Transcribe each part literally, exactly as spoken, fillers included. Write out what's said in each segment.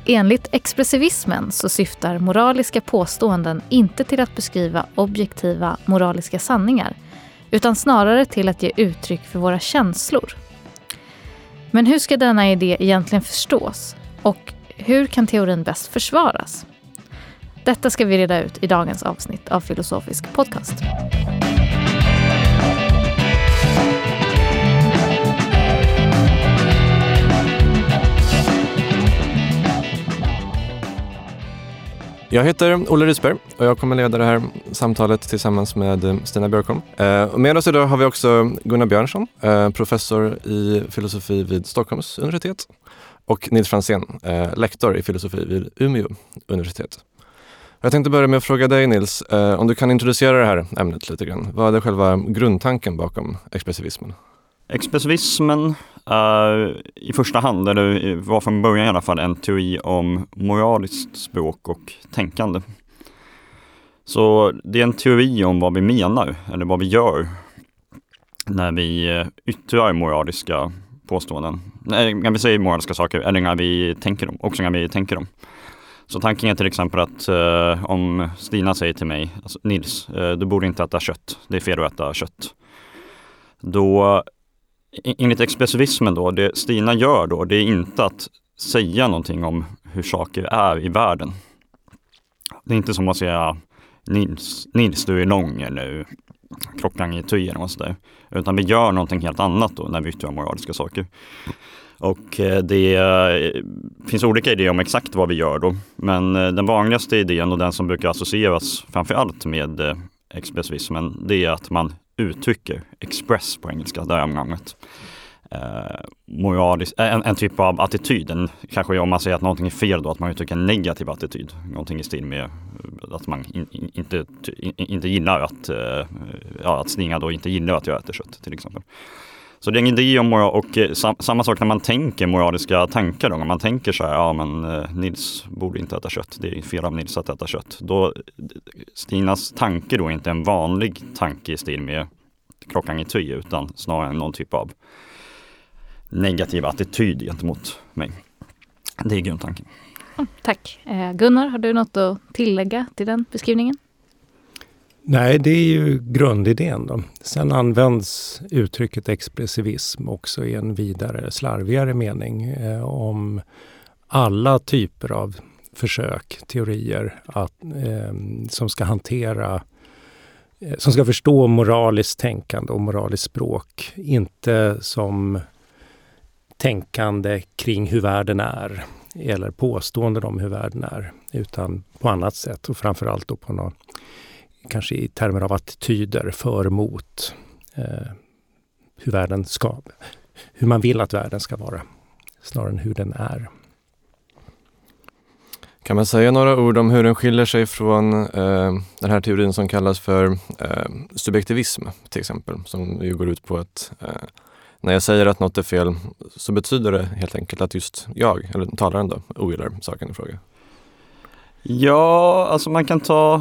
Enligt expressivismen så syftar moraliska påståenden inte till att beskriva objektiva moraliska sanningar, utan snarare till att ge uttryck för våra känslor. Men hur ska denna idé egentligen förstås? Och hur kan teorin bäst försvaras? Detta ska vi reda ut i dagens avsnitt av Filosofisk podcast. Jag heter Olle Rysberg och jag kommer leda det här samtalet tillsammans med Stina Björkholm. Eh, med oss idag har vi också Gunnar Björnsson, eh, professor i filosofi vid Stockholms universitet, och Nils Franzén, eh, lektor i filosofi vid Umeå universitet. Jag tänkte börja med att fråga dig, Nils, eh, om du kan introducera det här ämnet lite grann. Vad är själva grundtanken bakom expressivismen? Expressivismen är i första hand, eller var från början i alla fall, en teori om moraliskt språk och tänkande. Så det är en teori om vad vi menar, eller vad vi gör när vi yttrar moraliska påståenden. När vi säger moraliska saker, eller när vi tänker dem, också när vi tänker dem. Så tanken är till exempel att eh, om Stina säger till mig, alltså, Nils, eh, du borde inte äta kött, det är fel att äta kött. Då, enligt expressivismen då, det Stina gör då, det är inte att säga någonting om hur saker är i världen. Det är inte som att säga Nils, Nils du är lång, eller klockan är ty eller något sådär. Utan vi gör någonting helt annat då när vi yttrar moraliska saker. Och det finns olika idéer om exakt vad vi gör då. Men den vanligaste idén, och den som brukar associeras framförallt med expressivismen, det är att man uttrycker, express på engelska, det här namnet. Eh, moralisk, en, en typ av attityd. En, kanske om man säger att någonting är fel då, att man uttrycker en negativ attityd. Någonting i stil med att man in, in, inte, in, inte gillar att, eh, ja, att Stina då inte gillar att jag äter kött till exempel. Så det är en idé om moral, och eh, sam, samma sak när man tänker moraliska tankar då. När man tänker så här, ja men eh, Nils borde inte äta kött, det är fel av Nils att äta kött. Då, Stinas tanke då är inte en vanlig tanke i stil med klockan är ty, utan snarare någon typ av negativ attityd gentemot mig. Det är grundtanken. Mm, tack. Eh, Gunnar, har du något att tillägga till den beskrivningen? Nej, det är ju grundidén då. Sen används uttrycket expressivism också i en vidare, slarvigare mening eh, om alla typer av försök, teorier att, eh, som ska hantera, eh, som ska förstå moraliskt tänkande och moraliskt språk. Inte som tänkande kring hur världen är eller påståenden om hur världen är, utan på annat sätt, och framförallt då på någon, kanske i termer av attityder för mot eh, hur världen ska, hur man vill att världen ska vara, snarare än hur den är. Kan man säga några ord om hur den skiljer sig från eh, den här teorin som kallas för eh, subjektivism till exempel, som ju går ut på att eh, när jag säger att något är fel så betyder det helt enkelt att just jag, eller talaren då, ogillar saken i fråga? Ja, alltså man kan ta...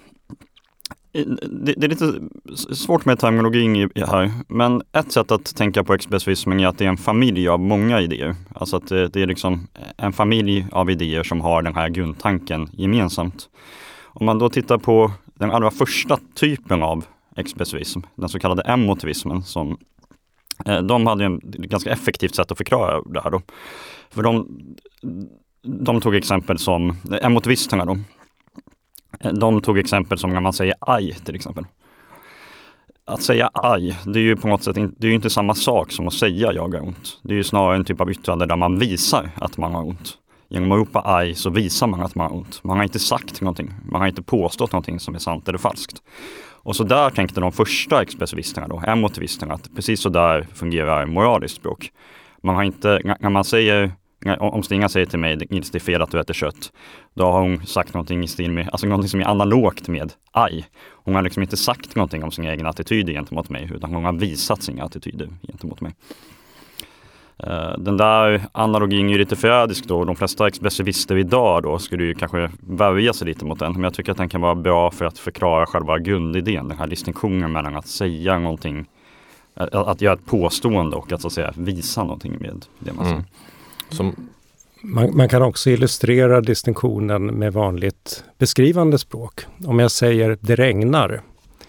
Det, det är lite svårt med terminologin här, men ett sätt att tänka på expressivismen är att det är en familj av många idéer. Alltså att det, det är liksom en familj av idéer som har den här grundtanken gemensamt. Om man då tittar på den allra första typen av expressivism, den så kallade emotivismen, som de hade en ganska effektivt sätt att förklara det här då. För de, de tog exempel som, emotivisterna då, de tog exempel som när man säger aj till exempel. Att säga aj, det är ju på något sätt det är ju inte samma sak som att säga jag har ont. Det är ju snarare en typ av yttrande där man visar att man har ont. Genom att ropa aj så visar man att man har ont. Man har inte sagt någonting. Man har inte påstått någonting som är sant eller falskt. Och så där tänkte de första expressivisterna då, emotivisterna, att precis så där fungerar moraliskt språk. Man har inte, när man säger, om Stina säger till mig, Nils, det är fel att du äter kött, då har hon sagt någonting i stil med, alltså någonting som är analogt med aj. Hon har liksom inte sagt någonting om sina egna attityder gentemot mig, utan hon har visat sina attityder gentemot mig. Den där analogin är ju lite förrädisk då. De flesta expressivister idag då skulle ju kanske värja sig lite mot den. Men jag tycker att den kan vara bra för att förklara själva grundidén. Den här distinktionen mellan att säga någonting, att göra ett påstående och att så att säga visa någonting med det man säger. Mm. Som Man, man kan också illustrera distinktionen med vanligt beskrivande språk. Om jag säger det regnar,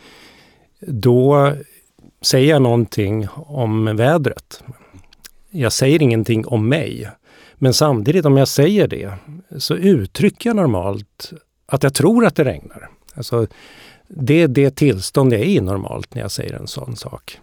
då säger jag någonting om vädret. Jag säger ingenting om mig. Men samtidigt om jag säger det så uttrycker jag normalt att jag tror att det regnar. Alltså, det är det tillstånd jag är i normalt när jag säger en sån sak.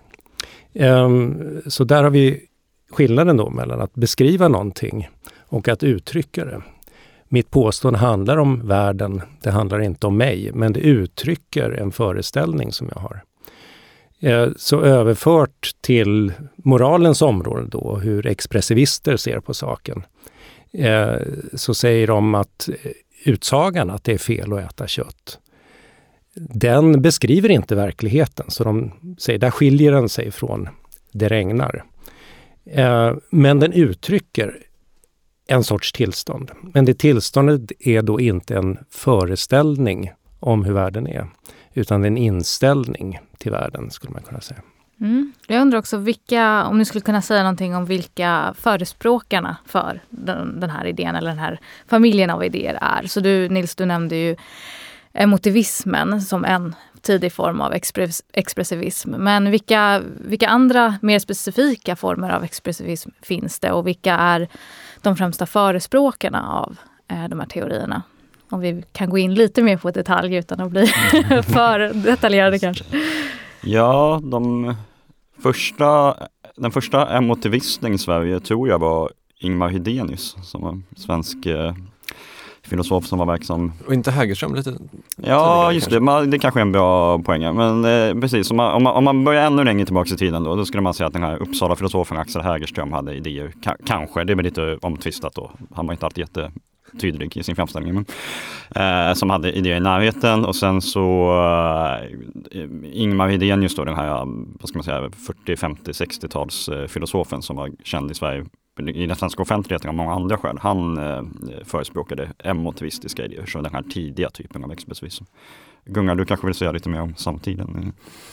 Um, så där har vi skillnaden då mellan att beskriva någonting och att uttrycka det. Mitt påstående handlar om världen, det handlar inte om mig, men det uttrycker en föreställning som jag har. Uh, så överfört till moralens område då, hur expressivister ser på saken, uh, så säger de att utsagan att det är fel att äta kött, den beskriver inte verkligheten. Så de säger, där skiljer den sig från det regnar. Eh, men den uttrycker en sorts tillstånd. Men det tillståndet är då inte en föreställning om hur världen är. Utan det är en inställning till världen, skulle man kunna säga. Mm. Jag undrar också vilka, om ni skulle kunna säga någonting om vilka förespråkarna för den, den här idén eller den här familjen av idéer är. Så du, Nils, du nämnde ju emotivismen som en tidig form av express, expressivism. Men vilka, vilka andra mer specifika former av expressivism finns det och vilka är de främsta förespråkarna av eh, de här teorierna? Om vi kan gå in lite mer på detalj utan att bli för detaljerade kanske. Ja, de första, den första emotivisten i Sverige tror jag var Ingmar Hedenius som var svensk eh, filosof som var verksam. Och inte Hägerström lite? Ja, just det. Man, det kanske är en bra poäng. Men eh, precis, om man, om, man, om man börjar ännu längre tillbaka i tiden då, då skulle man säga att den här Uppsala-filosofen Axel Hägerström hade idéer. K- kanske, det är väl lite omtvistat då. Han var inte alltid jättetydlig i sin framställning. Men, eh, som hade idéer i närheten. Och sen så eh, Ingmar Hedenius då, den här, vad ska man säga, fyrtio, femtio, sextio-tals eh, filosofen som var känd i Sverige i den svenska offentligheten av många andra skäl. Han eh, förespråkade emotivistiska idéer, så den här tidiga typen av expressivism. Gunnar, du kanske vill säga lite mer om samtiden?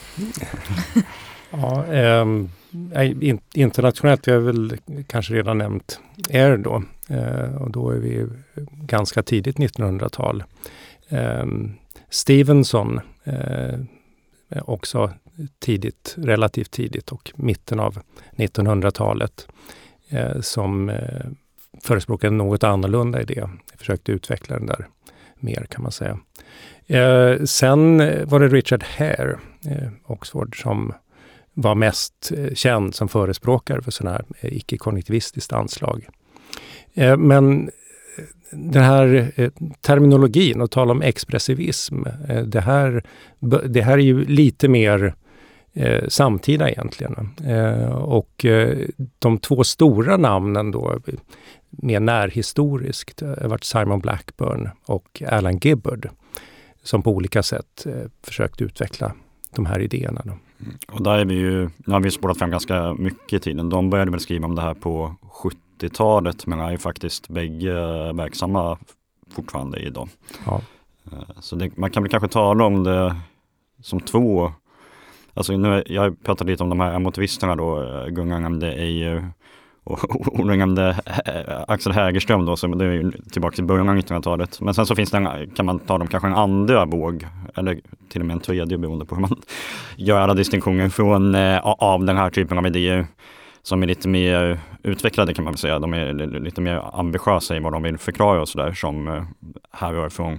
Ja, eh, internationellt, vi har väl kanske redan nämnt Air då. Eh, och då är vi ganska tidigt nittonhundratal. Eh, Stevenson eh, också tidigt, relativt tidigt och mitten av nittonhundratalet. Eh, som eh, förespråkade något annorlunda idé. Jag försökte utveckla den där mer kan man säga. Eh, sen var det Richard Hare, eh, Oxford, som var mest eh, känd som förespråkare för sådana här eh, icke-kognitivistiskt anslag. Eh, men den här eh, terminologin och tala om expressivism, eh, det, här, det här är ju lite mer Eh, samtida egentligen. Eh, och eh, de två stora namnen då, mer närhistoriskt, har varit Simon Blackburn och Alan Gibbard, som på olika sätt eh, försökt utveckla de här idéerna. Då. Mm. Och där är vi ju, nu har vi spårat fram ganska mycket i tiden. De började väl skriva om det här på sjuttiotalet, men är ju faktiskt bägge verksamma fortfarande idag. Ja. Eh, så det, man kan väl kanske tala om det som två. Alltså nu, jag pratade lite om de här emotivisterna då, Gunnar nämnde Eijer och Olle nämnde Axel Hägerström då, så det är ju tillbaka till början av nittonhundratalet. Men sen så finns det en, kan man ta dem kanske en andra våg, eller till och med en tredje beroende på hur man gör alla distinktioner från, av den här typen av idéer som är lite mer utvecklade kan man väl säga. De är lite mer ambitiösa i vad de vill förklara och sådär, som härrör från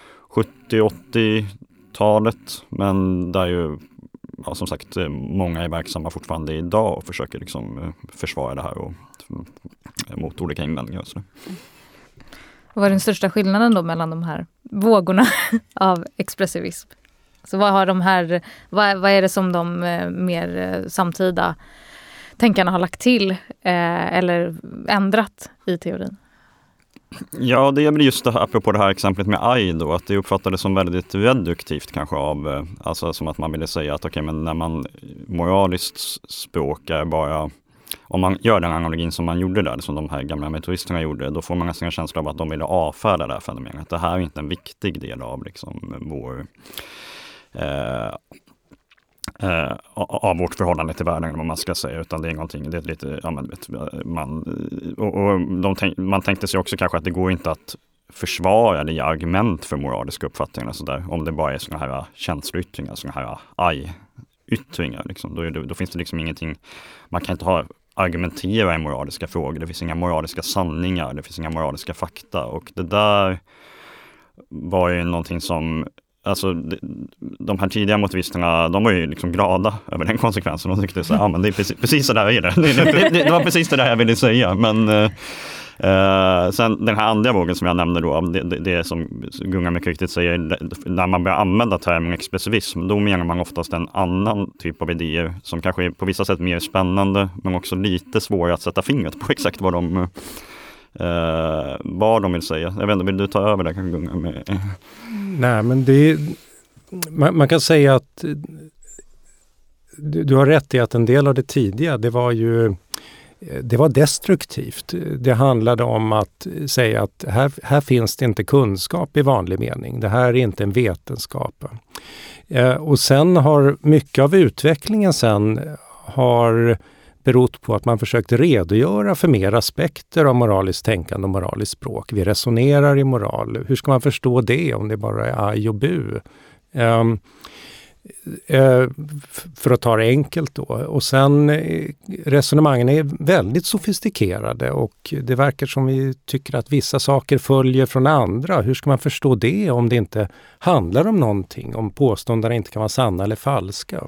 sjuttio-åttio-talet, men där ju ja, som sagt, många är verksamma fortfarande idag och försöker liksom försvara det här och, mot olika invändningar. Så. Vad är den största skillnaden då mellan de här vågorna av expressivism? Så vad har de här, vad, vad är det som de mer samtida tänkarna har lagt till eh, eller ändrat i teorin? Ja, det är väl just det här, apropå det här exemplet med aj då, att det uppfattades som väldigt reduktivt kanske av, alltså som att man ville säga att okej, okay, men när man moraliskt språkar bara, om man gör den analogin som man gjorde där, som de här gamla metodisterna gjorde, då får man nästan en känsla av att de ville avfärda det här fenomenet. Det här är inte en viktig del av liksom vår eh, eh, av vårt förhållande till världen, vad man ska säga, utan det är någonting, det är lite, ja, men, vet, man, och, och de tänk, man tänkte sig också kanske att det går inte att försvara eller ge argument för moraliska uppfattningar så där, om det bara är såna här känsloyttringar, såna här aj-yttringar. Liksom. Då, är det, då finns det liksom ingenting, man kan inte ha argumentera i moraliska frågor, det finns inga moraliska sanningar, det finns inga moraliska fakta, och det där var ju någonting som, alltså de här tidiga motivisterna, de var ju liksom glada över den konsekvensen och tyckte så här, ja men det är precis, precis så där är det. Det, det, det. Det var precis det där jag ville säga, men Uh, sen den här andra vågen som jag nämnde då, det, det, det som Gunnar mycket riktigt säger, när man börjar använda termen expressivism, då menar man oftast en annan typ av idéer som kanske är på vissa sätt mer spännande, men också lite svårare att sätta fingret på exakt vad de, uh, vad de vill säga. Jag vet inte, vill du ta över det kanske, Gunnar? Med? Nej, men det man, man kan säga att du, du har rätt i att en del av det tidiga, det var ju Det var destruktivt. Det handlade om att säga att här, här finns det inte kunskap i vanlig mening. Det här är inte en vetenskap. Eh, och sen har mycket av utvecklingen sen har berott på att man försökt redogöra för mer aspekter av moraliskt tänkande och moraliskt språk. Vi resonerar i moral. Hur ska man förstå det om det bara är aj och bu? Eh, för att ta det enkelt då. Och sen resonemangen är väldigt sofistikerade och det verkar som vi tycker att vissa saker följer från andra. Hur ska man förstå det om det inte handlar om någonting, om påståendena inte kan vara sanna eller falska?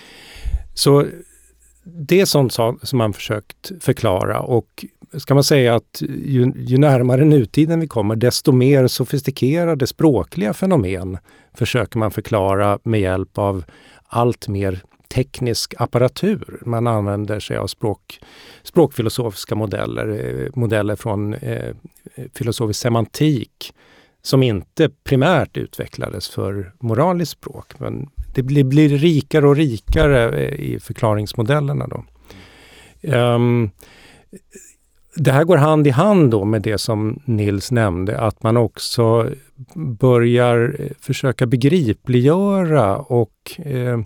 Så det är sånt som man försökt förklara, och ska man säga att ju, ju närmare nutiden vi kommer, desto mer sofistikerade språkliga fenomen försöker man förklara med hjälp av allt mer teknisk apparatur. Man använder sig av språk, språkfilosofiska modeller, modeller från eh, filosofisk semantik som inte primärt utvecklades för moraliskt språk, men det blir, blir rikare och rikare i förklaringsmodellerna då. Um, det här går hand i hand då med det som Nils nämnde, att man också börjar försöka begripliggöra och eh,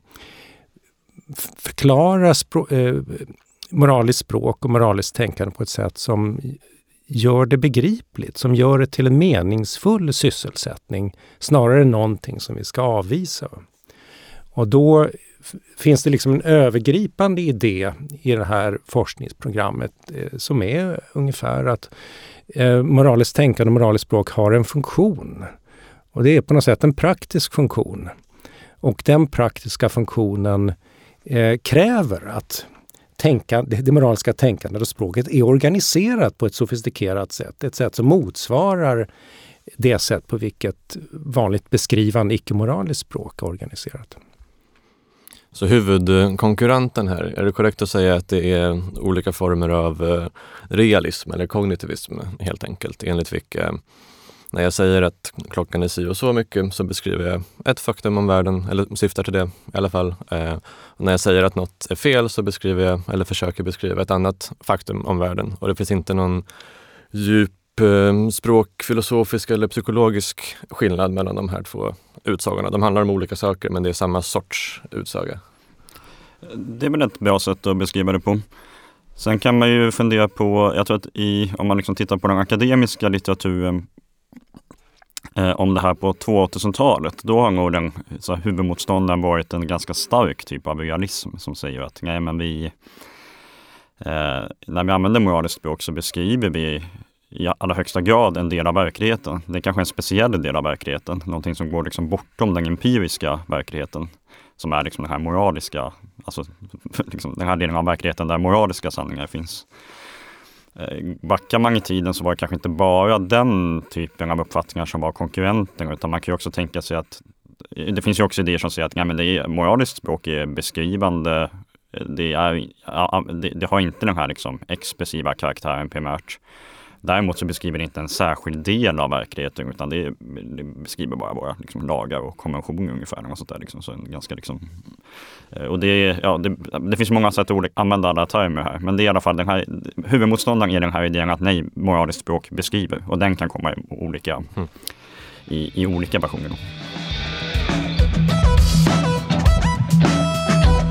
förklara spro- eh, moraliskt språk och moraliskt tänkande på ett sätt som gör det begripligt, som gör det till en meningsfull sysselsättning snarare än någonting som vi ska avvisa. Och då f- finns det liksom en övergripande idé i det här forskningsprogrammet eh, som är ungefär att eh, moraliskt tänkande och moraliskt språk har en funktion. Och det är på något sätt en praktisk funktion. Och den praktiska funktionen eh, kräver att tänka, det, det moraliska tänkandet och språket är organiserat på ett sofistikerat sätt. Ett sätt som motsvarar det sätt på vilket vanligt beskrivande icke-moraliskt språk är organiserat. Så huvudkonkurrenten här, är det korrekt att säga att det är olika former av realism eller kognitivism helt enkelt, enligt vilka när jag säger att klockan är si och så mycket så beskriver jag ett faktum om världen, eller syftar till det i alla fall. Och när jag säger att något är fel så beskriver jag, eller försöker beskriva ett annat faktum om världen. Och det finns inte någon djup språkfilosofisk eller psykologisk skillnad mellan de här två utsagorna. De handlar om olika saker, men det är samma sorts utsaga. Det är väl ett bra sätt att beskriva det på. Sen kan man ju fundera på, jag tror att i, om man liksom tittar på den akademiska litteraturen eh, om det här på tvåtusentalet, då har nog den så här, huvudmotståndaren varit en ganska stark typ av realism som säger att nej, men vi eh, när vi använder moraliskt språk så beskriver vi i allra högsta grad en del av verkligheten. Det är kanske en speciell del av verkligheten. Någonting som går liksom bortom den empiriska verkligheten. Som är liksom den här moraliska, alltså liksom den här delen av verkligheten där moraliska sanningar finns. Eh, backar man i tiden så var det kanske inte bara den typen av uppfattningar som var konkurrenter, utan man kan ju också tänka sig att det finns ju också idéer som säger att ja, men det är, moraliskt språk är beskrivande. Det, är, det, det har inte den här liksom expressiva karaktären primärt. Däremot så beskriver det inte en särskild del av verkligheten, utan det, det beskriver bara våra liksom, lagar och konventioner ungefär. Och sånt där, liksom. Så en ganska, liksom, och det, ja, det, det finns många sätt att använda alla termer här. Men det är i alla fall den här, huvudmotståndaren är den här idén att nej, moraliskt språk beskriver. Och den kan komma i olika, mm. i, i olika versioner. Då.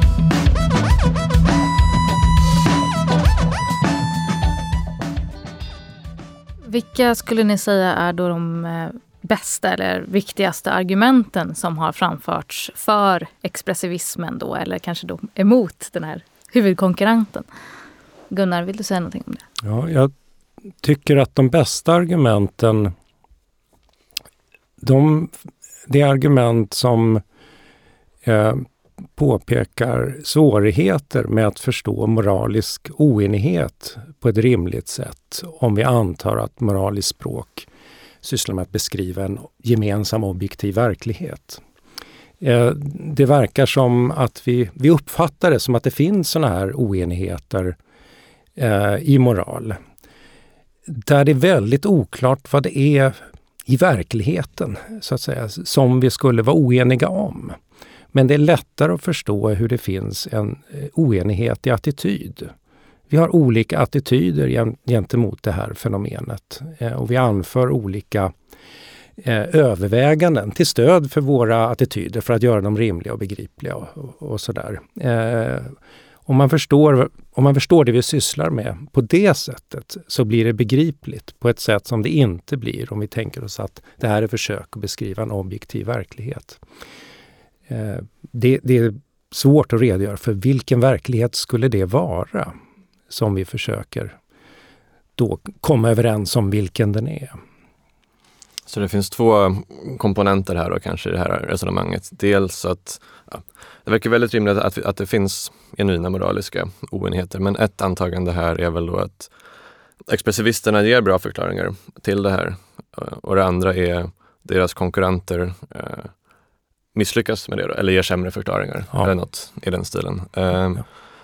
Vilka skulle ni säga är då de eh, bästa eller viktigaste argumenten som har framförts för expressivismen då, eller kanske då emot den här huvudkonkurrenten? Gunnar, vill du säga någonting om det? Ja, jag tycker att de bästa argumenten, de, det är argument som eh, påpekar svårigheter med att förstå moralisk oenighet på ett rimligt sätt, om vi antar att moraliskt språk sysslar med att beskriva en gemensam objektiv verklighet. Eh, det verkar som att vi, vi uppfattar det som att det finns såna här oenigheter eh, i moral, där det är väldigt oklart vad det är i verkligheten, så att säga, som vi skulle vara oeniga om. Men det är lättare att förstå hur det finns en oenighet i attityd. Vi har olika attityder gentemot det här fenomenet, och vi anför olika överväganden till stöd för våra attityder för att göra dem rimliga och begripliga och, och sådär. Om man, förstår, om man förstår det vi sysslar med på det sättet, så blir det begripligt på ett sätt som det inte blir om vi tänker oss att det här är försök att beskriva en objektiv verklighet. Eh, det, det är svårt att redogöra för vilken verklighet skulle det vara som vi försöker då komma överens om vilken den är. Så det finns två komponenter här då kanske i det här resonemanget. Dels att ja, det verkar väldigt rimligt att, att det finns genuina moraliska oenigheter. Men ett antagande här är väl då att expressivisterna ger bra förklaringar till det här. Och det andra är deras konkurrenter eh, misslyckas med det då, eller ger sämre förklaringar. Ja. Eller något i den stilen. Eh, ja.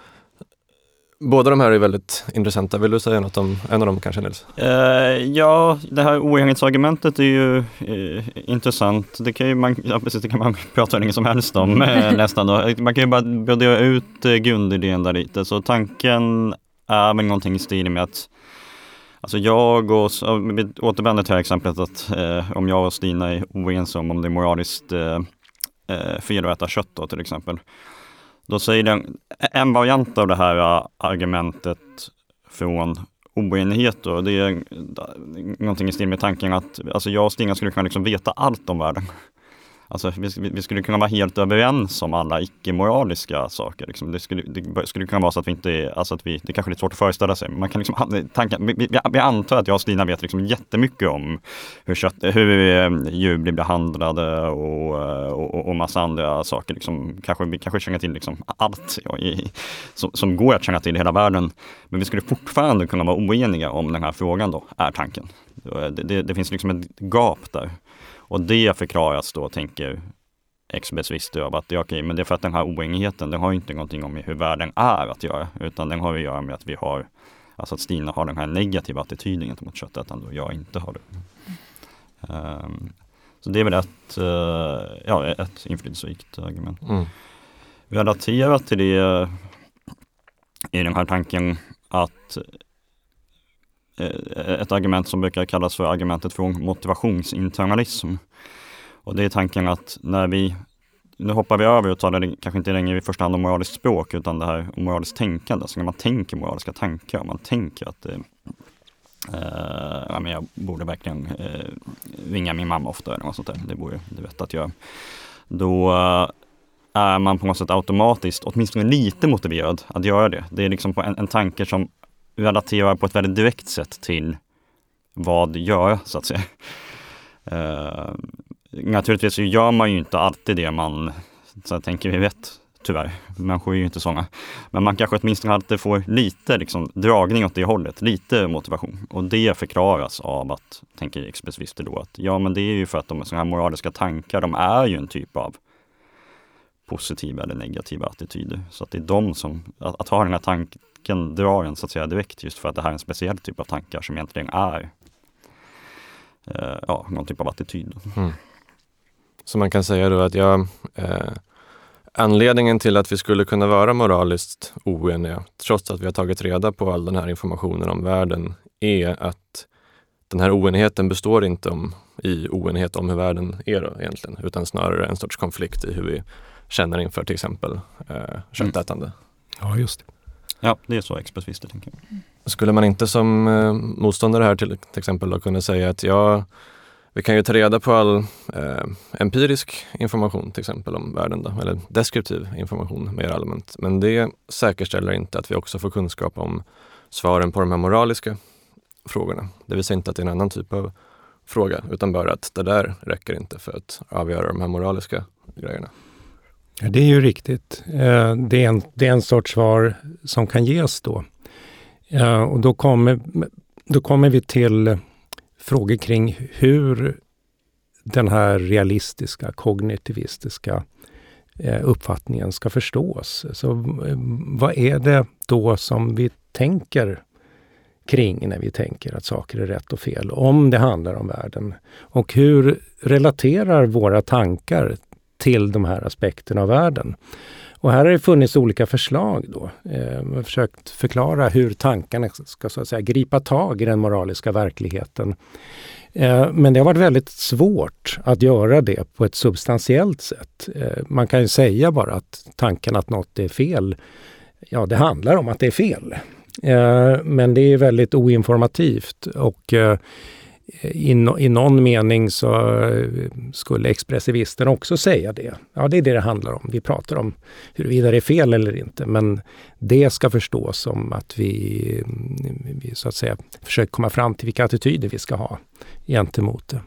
Båda de här är väldigt intressanta. Vill du säga något om en av dem kanske, Nils? Uh, ja, det här oenighetsargumentet är ju uh, intressant. Det kan ju man, ja, precis, det kan man prata hur länge som helst om uh, nästan. Då. Man kan ju bara brodera ut uh, grundidén där lite. Så tanken är väl någonting i stil med att alltså jag och, vi återvänder till exemplet att uh, om jag och Stina är oense om om det är moraliskt uh, uh, fel att äta kött då, till exempel. Då säger den, en variant av det här argumentet från oenighet då, det är någonting i stil med tanken att alltså jag och Stina skulle kunna liksom veta allt om världen. Alltså vi, vi skulle kunna vara helt överens om alla icke-moraliska saker. Liksom. Det, skulle, det skulle kunna vara så att vi inte är, alltså att vi, det kanske är lite svårt att föreställa sig. Men man kan liksom, tanken, vi, vi, vi antar att jag och Stina vet liksom jättemycket om hur, kött, hur djur blir behandlade och, och, och massa andra saker. Liksom, kanske, vi kanske känner till liksom allt ja, i, som, som går att känna till i hela världen. Men vi skulle fortfarande kunna vara oeniga om den här frågan då, är tanken. Det, det, det finns liksom ett gap där. Och det förklaras då, tänker expressivister av att det är okej, men det är för att den här oenigheten, den har inte någonting om hur världen är att göra, utan den har att göra med att vi har, alltså att Stina har den här negativa attityden gentemot köttätande och jag inte har det. Um, så det är väl ett, uh, ja, ett inflytelserikt argument. Mm. Relaterat till det är den här tanken att ett argument som brukar kallas för argumentet från motivationsinternalism. Och det är tanken att när vi, nu hoppar vi över och talar kanske inte längre i första hand om moraliskt språk utan det här om moraliskt tänkande. Så när man tänker moraliska tankar, man tänker att eh, ja, men jag borde verkligen eh, ringa min mamma ofta eller något sånt där. Det borde det vet att jag. Då eh, är man på något sätt automatiskt, åtminstone lite motiverad att göra det. Det är liksom en, en tanke som relaterar på ett väldigt direkt sätt till vad göra, så att säga. Uh, naturligtvis så gör man ju inte alltid det man så jag tänker vi vet, tyvärr. Människor är ju inte sådana. Men man kanske åtminstone alltid får lite liksom, dragning åt det hållet, lite motivation. Och det förklaras av att, tänker expressivister då, att ja men det är ju för att de sådana här moraliska tankar, de är ju en typ av positiva eller negativa attityder. Så att det är de som, att, att ha den här tanken drar en så att säga direkt just för att det här är en speciell typ av tankar som egentligen är eh, ja, någon typ av attityd. Mm. Så man kan säga då att jag, eh, anledningen till att vi skulle kunna vara moraliskt oeniga, trots att vi har tagit reda på all den här informationen om världen, är att den här oenigheten består inte om, i oenighet om hur världen är då egentligen, utan snarare en sorts konflikt i hur vi känner inför till exempel eh, köttätande. Mm. Ja, just det. Ja, det är så expressivister tänker jag. skulle man inte som eh, motståndare här till, till exempel då kunna säga att ja, vi kan ju ta reda på all eh, empirisk information till exempel om världen då, eller deskriptiv information mer allmänt. Men det säkerställer inte att vi också får kunskap om svaren på de här moraliska frågorna. Det vill säga inte att det är en annan typ av fråga, utan bara att det där räcker inte för att avgöra de här moraliska grejerna. Ja, det är ju riktigt. Det är en, det är en sorts svar som kan ges då. Och då kommer, då kommer vi till frågor kring hur den här realistiska, kognitivistiska uppfattningen ska förstås. Så vad är det då som vi tänker kring när vi tänker att saker är rätt och fel, om det handlar om världen? Och hur relaterar våra tankar till de här aspekterna av världen? Och här har det funnits olika förslag då. Eh, man har försökt förklara hur tankarna ska så att säga gripa tag i den moraliska verkligheten. Eh, men det har varit väldigt svårt att göra det på ett substantiellt sätt. Eh, man kan ju säga bara att tanken att något är fel, ja, det handlar om att det är fel. Eh, men det är väldigt oinformativt, och eh, I, no, I någon mening så skulle expressivisten också säga det. Ja, det är det det handlar om. Vi pratar om huruvida det är fel eller inte. Men det ska förstås som att vi, vi så att säga försöker komma fram till vilka attityder vi ska ha gentemot det.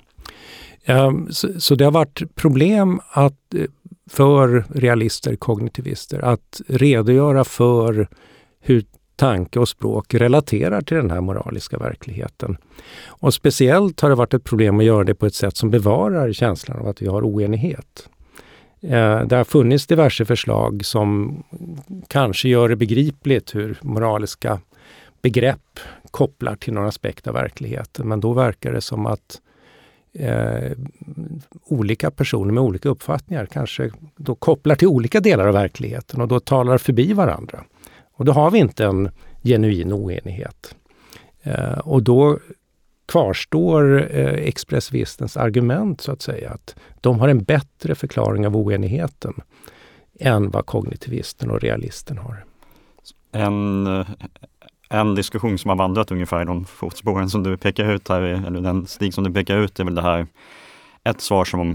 Så, så det har varit problem att, för realister, kognitivister, att redogöra för hur tanke och språk relaterar till den här moraliska verkligheten. Och speciellt har det varit ett problem att göra det på ett sätt som bevarar känslan av att vi har oenighet. Eh, det har funnits diverse förslag som kanske gör det begripligt hur moraliska begrepp kopplar till någon aspekt av verkligheten. Men då verkar det som att eh, olika personer med olika uppfattningar kanske då kopplar till olika delar av verkligheten och då talar förbi varandra. Och då har vi inte en genuin oenighet. Eh, och då kvarstår eh, expressivistens argument så att säga, att de har en bättre förklaring av oenigheten än vad kognitivisten och realisten har. En, en diskussion som har vandrat ungefär i de fotspåren som du pekar ut här, eller den stig som du pekar ut, är väl det här, ett svar som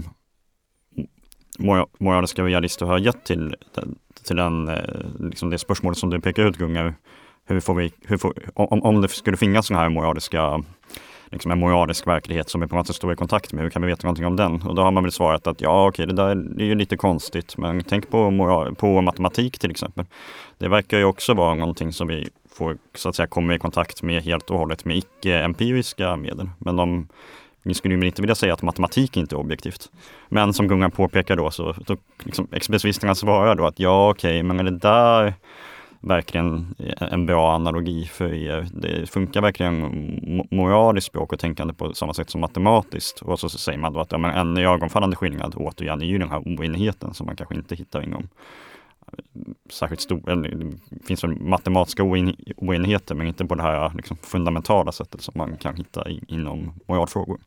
moraliska realister har gett till till den, liksom det spörsmålet som du pekar ut, Gunnar. Hur får vi, hur får, om, om det skulle finnas sån här moraliska, liksom en moralisk verklighet som vi på något sätt står i kontakt med, hur kan vi veta någonting om den? Och då har man väl svarat att ja, okej, det där det är ju lite konstigt, men tänk på, moral, på matematik till exempel. Det verkar ju också vara någonting som vi får så att säga komma i kontakt med helt och hållet med icke-empiriska medel. Men om ni skulle ju inte vilja säga att matematik inte är objektivt. Men som Gunnar påpekar då, så då, liksom, expressivisterna svarar då att ja, okej, okay, men är det där verkligen en bra analogi för er? Det funkar verkligen moraliskt språk och tänkande på samma sätt som matematiskt. Och så, så säger man då att ja, men en ögonfallande skillnad återigen är ju den här oenigheten som man kanske inte hittar inom särskilt stor, eller det finns väl matematiska oenigheter, men inte på det här liksom fundamentala sättet som man kan hitta i, inom moralfrågor.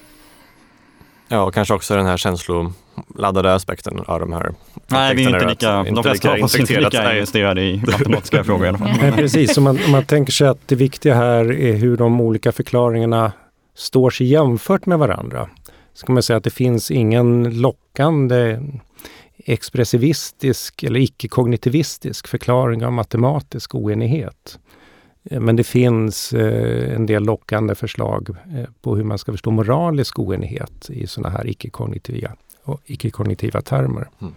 Ja, och kanske också den här känsloladdade aspekten av de här. Nej, vi är inte lika, att, de flesta av oss är inte lika investerade i matematiska frågor i alla fall. Nej, precis, om man, om man tänker sig att det viktiga här är hur de olika förklaringarna står sig jämfört med varandra. Så kan man säga att det finns ingen lockande expressivistisk eller icke-kognitivistisk förklaring av matematisk oenighet. Men det finns eh, en del lockande förslag eh, på hur man ska förstå moralisk oenighet i sådana här icke-kognitiva, icke-kognitiva termer. Mm.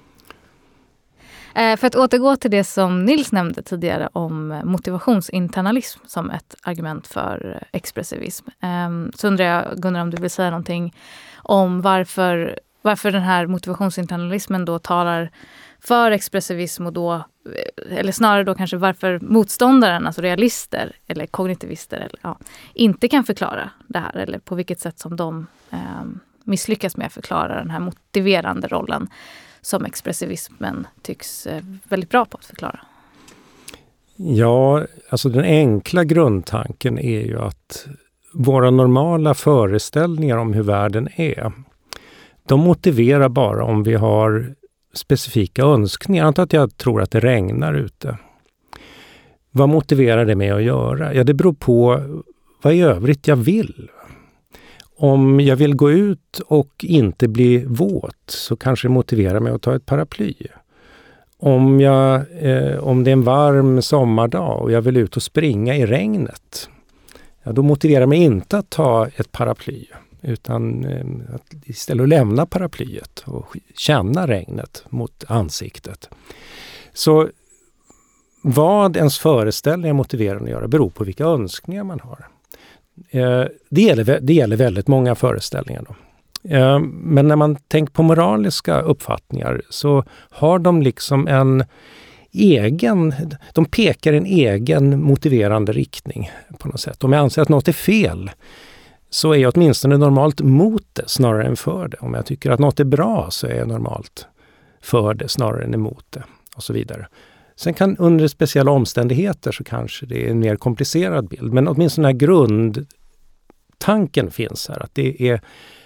Eh, för att återgå till det som Nils nämnde tidigare om motivationsinternalism som ett argument för expressivism. Eh, så undrar jag, Gunnar, om du vill säga någonting om varför Varför den här motivationsinternalismen då talar för expressivism och då, eller snarare då kanske varför motståndaren, alltså realister eller kognitivister eller, ja, inte kan förklara det här, eller på vilket sätt som de eh, misslyckas med att förklara den här motiverande rollen som expressivismen tycks eh, väldigt bra på att förklara. Ja, alltså den enkla grundtanken är ju att våra normala föreställningar om hur världen är, de motiverar bara om vi har specifika önskningar. Jag antar att jag tror att det regnar ute. Vad motiverar det mig att göra? Ja, det beror på vad i övrigt jag vill. Om jag vill gå ut och inte bli våt så kanske det motiverar mig att ta ett paraply. Om, jag, eh, om det är en varm sommardag och jag vill ut och springa i regnet, ja, då motiverar mig inte att ta ett paraply. Utan eh, att istället lämna paraplyet och känna regnet mot ansiktet. Så vad ens föreställningar motiverar att göra beror på vilka önskningar man har. Eh, det, gäller, det gäller väldigt många föreställningar då. Eh, men när man tänker på moraliska uppfattningar så har de liksom en egen, de pekar en egen motiverande riktning på något sätt. Om jag anser att något är fel så är jag åtminstone normalt mot det snarare än för det. Om jag tycker att något är bra så är jag normalt för det snarare än emot det och så vidare. Sen kan under speciella omständigheter så kanske det är en mer komplicerad bild. Men åtminstone den här grundtanken finns här. Att det är,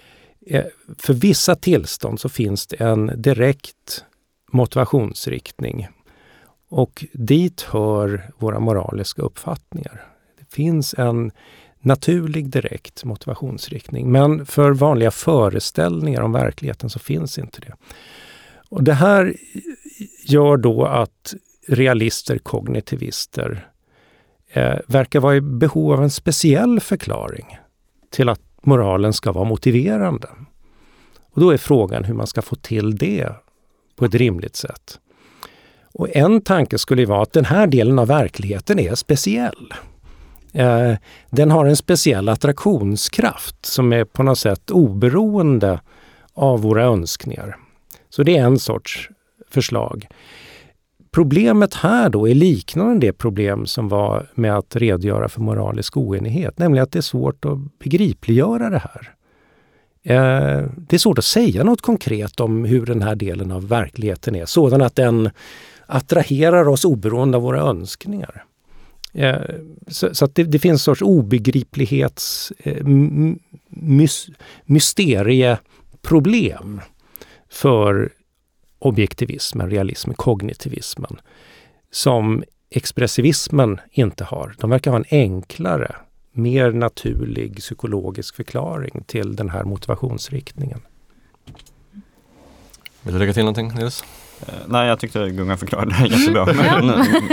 för vissa tillstånd så finns det en direkt motivationsriktning. Och dit hör våra moraliska uppfattningar. Det finns en naturlig direkt motivationsriktning. Men för vanliga föreställningar om verkligheten så finns inte det. Och det här gör då att realister, kognitivister eh, verkar vara i behov av en speciell förklaring till att moralen ska vara motiverande. Och då är frågan hur man ska få till det på ett rimligt sätt. Och en tanke skulle vara att den här delen av verkligheten är speciell. Eh, den har en speciell attraktionskraft som är på något sätt oberoende av våra önskningar. Så det är en sorts förslag. Problemet här då är liknande det problem som var med att redogöra för moralisk oenighet. Nämligen att det är svårt att begripliggöra det här. Eh, det är svårt att säga något konkret om hur den här delen av verkligheten är. Sådan att den attraherar oss oberoende av våra önskningar. Eh, så så att det, det finns en sorts obegriplighets eh, mys, mysterieproblem för objektivismen, realismen, kognitivismen som expressivismen inte har. De verkar ha en enklare, mer naturlig psykologisk förklaring till den här motivationsriktningen. Vill du lägga till någonting, Nils? Uh, nej, jag tyckte Gunnar förklarade det jättebra. Men,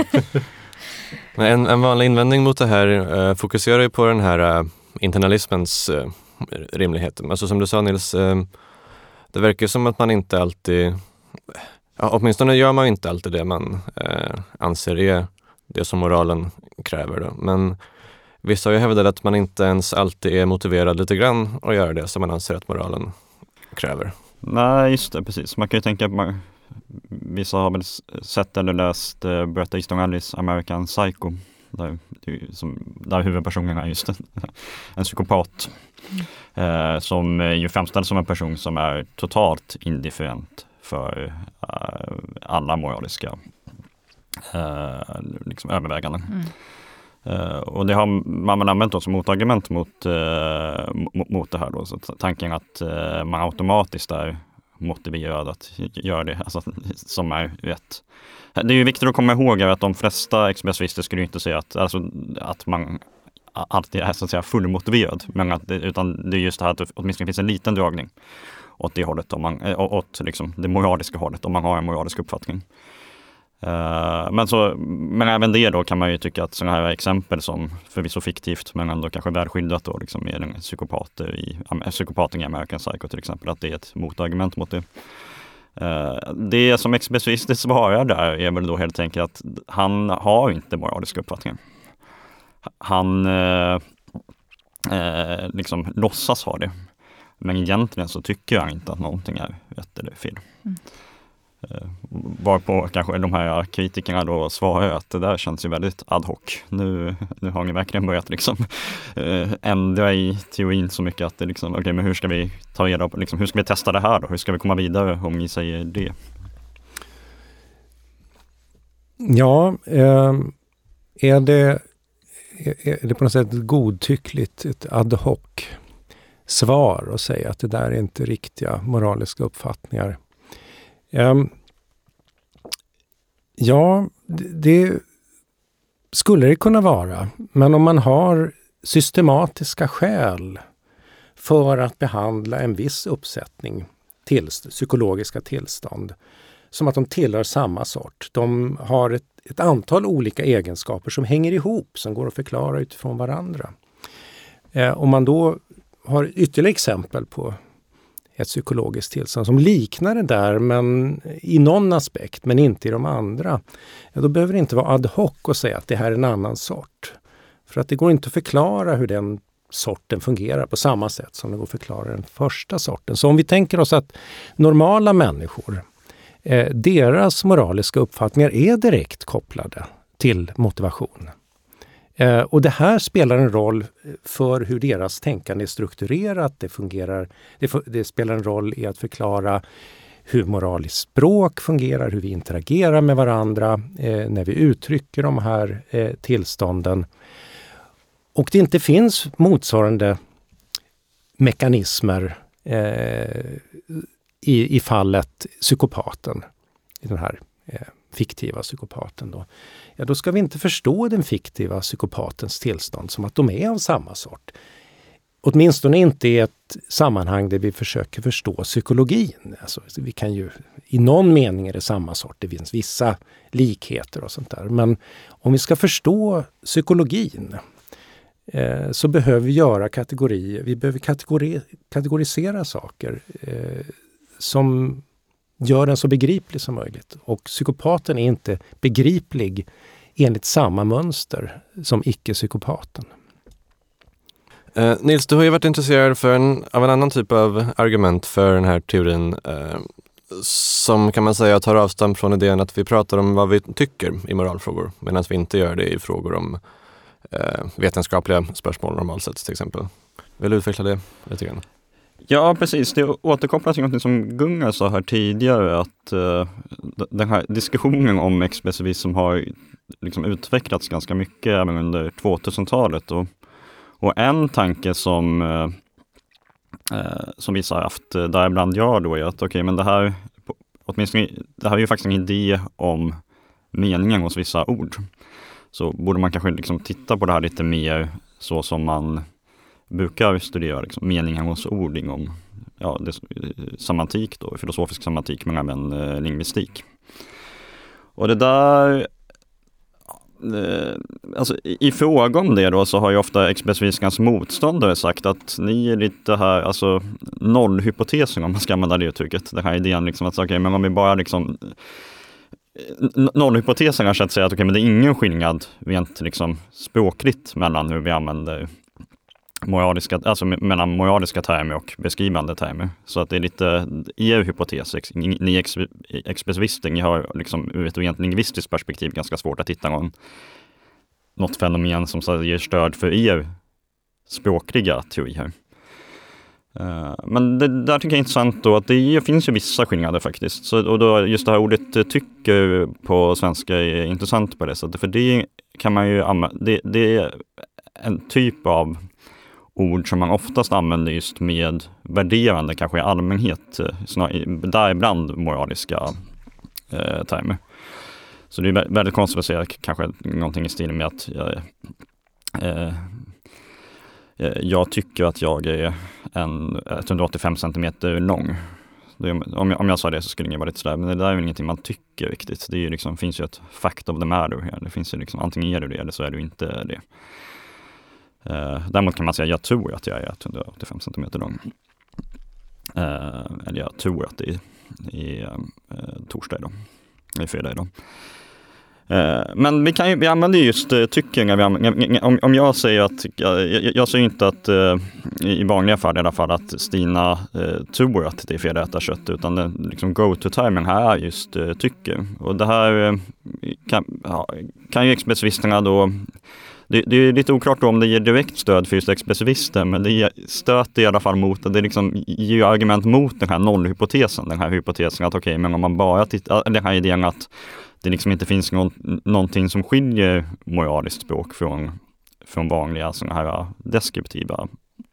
en, en vanlig invändning mot det här uh, fokuserar ju på den här uh, internalismens uh, rimlighet. Alltså som du sa, Nils, uh, det verkar som att man inte alltid, ja, åtminstone gör man inte alltid det man uh, anser är det som moralen kräver då. Men vissa har ju hävdat att man inte ens alltid är motiverad lite grann att göra det som man anser att moralen kräver. Nej, just det, precis. Man kan ju tänka att man, vissa har väl sett eller läst uh, Bret Easton Ellis American Psycho, där, som, där huvudpersonen är just en, en psykopat mm. uh, som ju framställs som en person som är totalt indifferent för uh, alla moraliska uh, liksom överväganden. Mm. Uh, och det har man använt då som motargument mot, uh, mot, mot det här då. Så tanken att uh, man automatiskt är motiverad att göra det, alltså, som är rätt. Det är ju viktigt att komma ihåg att de flesta expressivister skulle inte säga att, alltså, att man alltid är så att säga fullmotiverad, men att det, utan det är just det här att det åtminstone finns en liten dragning åt det hållet, om man, åt liksom det moraliska hållet, om man har en moralisk uppfattning. Uh, men, så, men även det då kan man ju tycka att sådana här exempel som förvisso fiktivt men ändå kanske välskildrat då liksom med en psykopater i, psykopaten i American Psycho till exempel, att det är ett motargument mot det. Uh, det som expressivister svarar där är väl då helt enkelt att han har inte moraliska uppfattningar. Han uh, uh, liksom låtsas ha det, men egentligen så tycker han inte att någonting är rätt eller fel. Mm. Uh, varpå kanske de här kritikerna då svarar att det där känns ju väldigt ad hoc. Nu, nu har ni verkligen börjat liksom uh, ändra i teorin så mycket att det liksom, okej, okay, men hur ska vi ta reda på, liksom, hur ska vi testa det här då? Hur ska vi komma vidare om ni säger det? Ja, eh, är det är det på något sätt godtyckligt, ett ad hoc svar och säga att det där är inte riktiga moraliska uppfattningar? Um, ja, det, skulle det kunna vara. Men om man har systematiska skäl för att behandla en viss uppsättning tillst- psykologiska tillstånd, som att de tillhör samma sort. De har ett, ett antal olika egenskaper som hänger ihop, som går att förklara utifrån varandra. Eh, om man då har ytterligare exempel på ett psykologiskt tillstånd som liknar det där, men i någon aspekt, men inte i de andra, ja, då behöver det inte vara ad hoc och säga att det här är en annan sort. För att det går inte att förklara hur den sorten fungerar på samma sätt som det går att förklara den första sorten. Så om vi tänker oss att normala människor, eh, deras moraliska uppfattningar är direkt kopplade till motivation. Eh, och det här spelar en roll för hur deras tänkande är strukturerat. Det fungerar, det, det spelar en roll i att förklara hur moraliskt språk fungerar, hur vi interagerar med varandra eh, när vi uttrycker de här eh, tillstånden. Och det inte finns motsvarande mekanismer eh, i, i fallet psykopaten, i den här eh, fiktiva psykopaten då. Ja, då ska vi inte förstå den fiktiva psykopatens tillstånd som att de är av samma sort. Åtminstone inte i ett sammanhang där vi försöker förstå psykologin. Alltså, vi kan ju, i någon mening är det samma sort, det finns vissa likheter och sånt där. Men om vi ska förstå psykologin eh, så behöver vi göra kategorier, vi behöver kategori, kategorisera saker eh, som gör den så begriplig som möjligt. Och psykopaten är inte begriplig enligt samma mönster som icke-psykopaten. Eh, Nils, du har ju varit intresserad för en, av en annan typ av argument för den här teorin eh, som kan man säga tar avstamp från idén att vi pratar om vad vi tycker i moralfrågor medan vi inte gör det i frågor om eh, vetenskapliga spörsmål normalt sett till exempel. Vill du utveckla det lite grann? Ja, precis. Det återkopplas till något som Gunnar sa här tidigare, att uh, den här diskussionen om expressivism har liksom utvecklats ganska mycket även under tvåtusentalet. Och, och en tanke som, uh, uh, som vissa har haft, uh, däribland jag då, är att okej, okay, men det här, åtminstone, det här är ju faktiskt en idé om meningen hos vissa ord. Så borde man kanske liksom titta på det här lite mer så som man brukar studera liksom, meningen hos ord inom ja, det, semantik då, filosofisk semantik men även eh, lingvistik. Och det där eh, alltså i, i fråga om det då så har ju ofta expressiviskans motståndare sagt att ni är lite här, alltså nollhypotesen om man ska använda det uttrycket. Den här idén liksom att okej, okay, men om vi bara liksom nollhypotesen har sett säga att okej, okay, men det är ingen skillnad rent liksom språkligt mellan hur vi använder moraliska, alltså mellan moraliska termer och beskrivande termer. Så att det är lite er hypotes, ni ex, expressivister, ni har liksom ur ett rent lingvistiskt perspektiv ganska svårt att hitta någon, något fenomen som så ger stöd för er språkliga teori här. Uh, men det där tycker jag är intressant då, att det finns ju vissa skillnader faktiskt. Så, och då just det här ordet tycker på svenska är intressant på det sättet, för det kan man ju använda, det, det är en typ av ord som man oftast använder just med värderande, kanske i allmänhet, däribland moraliska eh, termer. Så det är väldigt konstigt att säga kanske någonting i stil med att jag, eh, jag tycker att jag är en etthundraåttiofem centimeter lång. Om jag, om jag sa det så skulle det vara lite sådär, men det där är väl ingenting man tycker riktigt. Det är ju liksom, finns ju ett fact of the matter här. Det finns ju liksom, antingen är du det eller så är du inte det. Uh, däremot kan man säga jag tror att jag är etthundraåttiofem centimeter lång. Uh, eller jag tror att det är, är uh, torsdag idag. Det är fredag idag. Uh, men vi, kan ju, vi använder just uh, tycker när vi använder, om, om jag säger att jag, jag, jag säger inte att uh, i vanliga fall i alla fall att Stina uh, tror att det är fel att äta kött, utan den liksom go-to-termen här är just uh, tycker. Och det här uh, kan, ja, kan ju expressivisterna då. Det, det är lite oklart om det ger direkt stöd för just expressivister, men det stöter i alla fall mot, det liksom ger argument mot den här nollhypotesen, den här hypotesen att okej, okay, men om man bara tittar, den här idén att det liksom inte finns någon, någonting som skiljer moraliskt språk från, från vanliga sådana här deskriptiva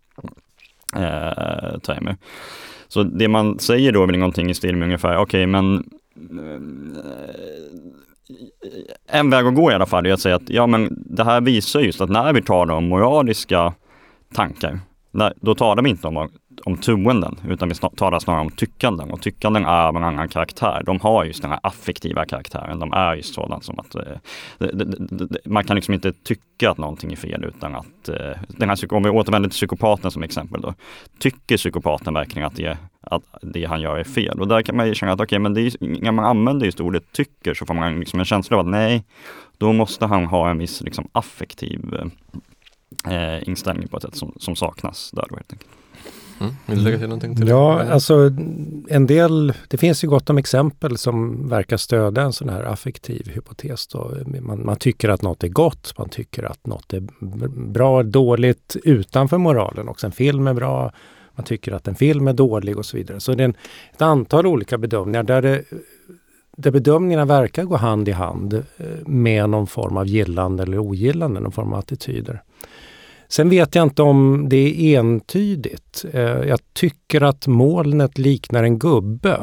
eh, termer. Så det man säger då är väl någonting i stil med ungefär, okej, okay, men en väg att gå i alla fall är att säga att ja, men det här visar just att när vi talar om moraliska tankar, när, då talar vi inte om, om troenden, utan vi talar snarare om tyckanden. Och tyckanden är av en annan karaktär. De har just den här affektiva karaktären. De är just sådant som att eh, det, det, det, man kan liksom inte tycka att någonting är fel utan att eh, den här, om vi återvänder till psykopaten som exempel då, tycker psykopaten verkligen att det, att det han gör är fel? Och där kan man ju känna att okej, okay, men det är, när man använder just ordet tycker så får man liksom en känsla av att nej, då måste han ha en viss liksom affektiv eh, inställning på ett sätt som, som saknas där då helt enkelt. Mm. Vill du lägga till någonting till? Ja, alltså en del, det finns ju gott om exempel som verkar stödja en sån här affektiv hypotes då. Man, man tycker att något är gott, man tycker att något är bra, dåligt utanför moralen. Och en film är bra, man tycker att en film är dålig och så vidare. Så det är en, ett antal olika bedömningar där, det, där bedömningarna verkar gå hand i hand med någon form av gillande eller ogillande, någon form av attityder. Sen vet jag inte om det är entydigt. Jag tycker att molnet liknar en gubbe.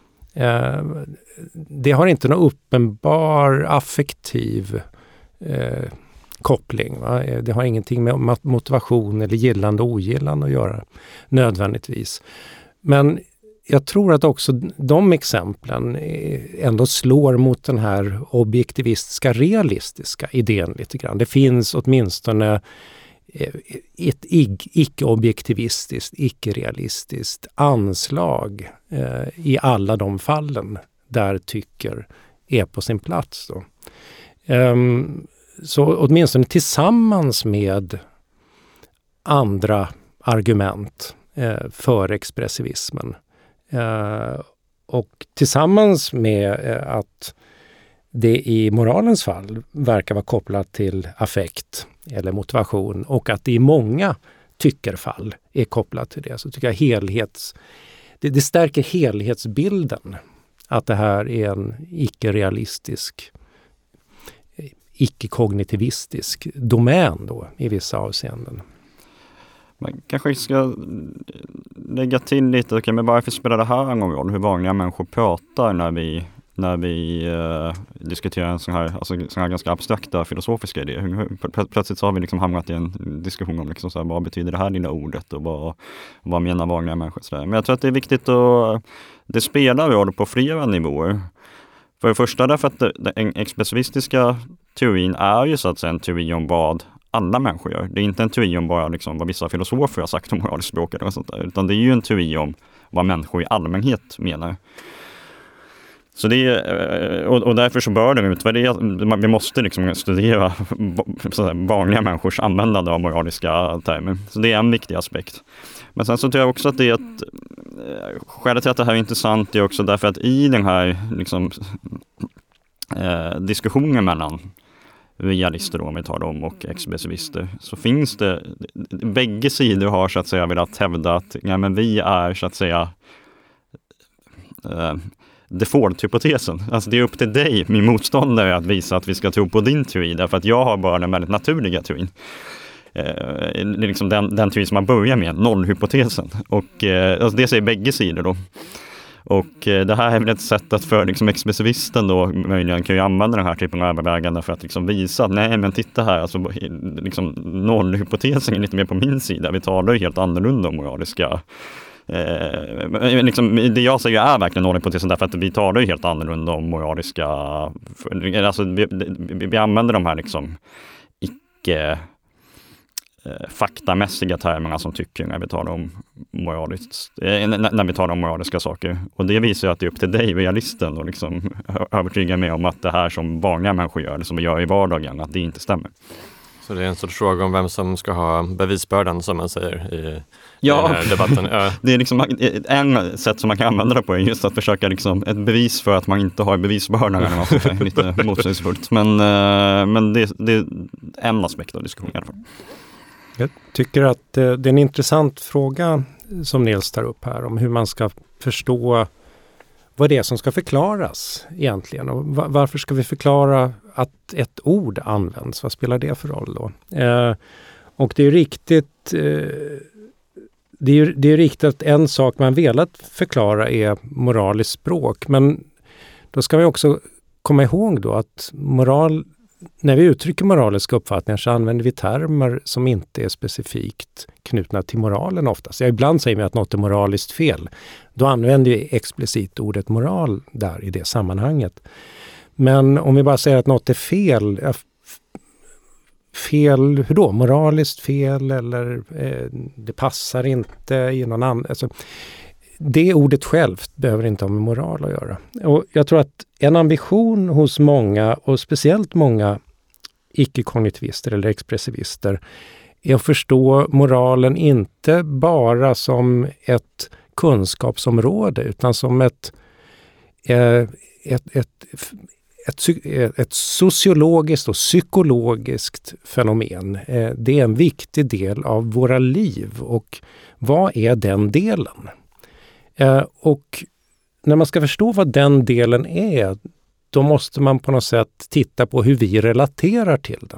Det har inte någon uppenbar affektiv eh, koppling. Va? Det har ingenting med motivation eller gillande och ogillande att göra nödvändigtvis. Men jag tror att också de exemplen ändå slår mot den här objektivistiska, realistiska idén lite grann. Det finns åtminstone ett icke-objektivistiskt, icke-realistiskt anslag eh, i alla de fallen där tycker är på sin plats. Då. Um, så åtminstone tillsammans med andra argument eh, för expressivismen eh, och tillsammans med eh, att det i moralens fall verkar vara kopplat till affekt eller motivation och att det i många tyckerfall är kopplat till det, så tycker jag helhets, det, det stärker helhetsbilden att det här är en icke-realistisk, icke-kognitivistisk domän då i vissa avseenden. Man kanske ska lägga till lite, okay, men varför spelar det här någon roll? Hur vanliga människor pratar när vi när vi uh, diskuterar en sån här, alltså, sån här ganska abstrakta filosofiska idéer. Plö- plötsligt så har vi liksom hamnat i en diskussion om liksom så här, vad betyder det här lilla ordet och vad, vad menar vanliga människor. Så där. Men jag tror att det är viktigt att det spelar roll på flera nivåer. För det första därför att det, den expressivistiska teorin är ju så att säga en teori om vad alla människor gör. Det är inte en teori om bara liksom, vad vissa filosofer har sagt om moraliskt språk eller sånt där, utan det är ju en teori om vad människor i allmänhet menar. Så det är, och därför så bör den utvärderas. Vi måste liksom studera vanliga människors användande av moraliska termer. Så det är en viktig aspekt. Men sen så tror jag också att det är ett skälet till att det här är intressant är också därför att i den här liksom, eh, diskussionen mellan realister då, om vi tar dem, och expressivister, så finns det, bägge sidor har så att säga velat hävda att ja, men vi är så att säga eh, default-hypotesen. Alltså det är upp till dig, min motståndare, att visa att vi ska tro på din teori, därför att jag har bara den väldigt naturliga teorin. Eh, det är liksom den, den teori som man börjar med, nollhypotesen. Och eh, alltså det säger bägge sidor då. Och eh, det här är väl ett sätt att för liksom, expressivisten då möjligen kan ju använda den här typen av överväganden för att liksom visa att nej men titta här, alltså liksom nollhypotesen är lite mer på min sida. Vi talar ju helt annorlunda om moraliska Eh, liksom, det jag säger är verkligen nollhypotesen därför att vi talar ju helt annorlunda om moraliska, alltså vi, vi, vi använder de här liksom icke eh, faktamässiga termerna som tycker när vi talar om moraliskt, eh, när vi talar om moraliska saker, och det visar ju att det är upp till dig, realisten, och liksom övertyga mig om att det här som vanliga människor gör, eller som vi gör i vardagen, att det inte stämmer. Så det är en sorts fråga om vem som ska ha bevisbördan, som man säger i, ja, i den här debatten. Ja. Det är liksom en sätt som man kan använda det på är just att försöka liksom ett bevis för att man inte har bevisbördan eller något sånt där, lite motsägelsefullt. Men, men det, det är en aspekt av diskussionen i alla fall. Jag tycker att det är en intressant fråga som Nils tar upp här, om hur man ska förstå vad det är som ska förklaras egentligen. Och varför ska vi förklara att ett ord används? Vad spelar det för roll då? Eh, och det är riktigt eh, det är, det är riktigt att en sak man velat förklara är moraliskt språk. Men då ska vi också komma ihåg då att moral, när vi uttrycker moraliska uppfattningar så använder vi termer som inte är specifikt knutna till moralen oftast. Ja, ibland säger vi att något är moraliskt fel. Då använder vi explicit ordet moral där i det sammanhanget. Men om vi bara säger att något är fel, fel hur då? Moraliskt fel eller eh, det passar inte i någon annan. Alltså, det ordet självt behöver inte ha med moral att göra. Och jag tror att en ambition hos många och speciellt många icke-kognitivister eller expressivister är att förstå moralen inte bara som ett kunskapsområde utan som ett, ett, ett, ett, ett, ett sociologiskt och psykologiskt fenomen. Det är en viktig del av våra liv och vad är den delen? Och när man ska förstå vad den delen är, då måste man på något sätt titta på hur vi relaterar till den.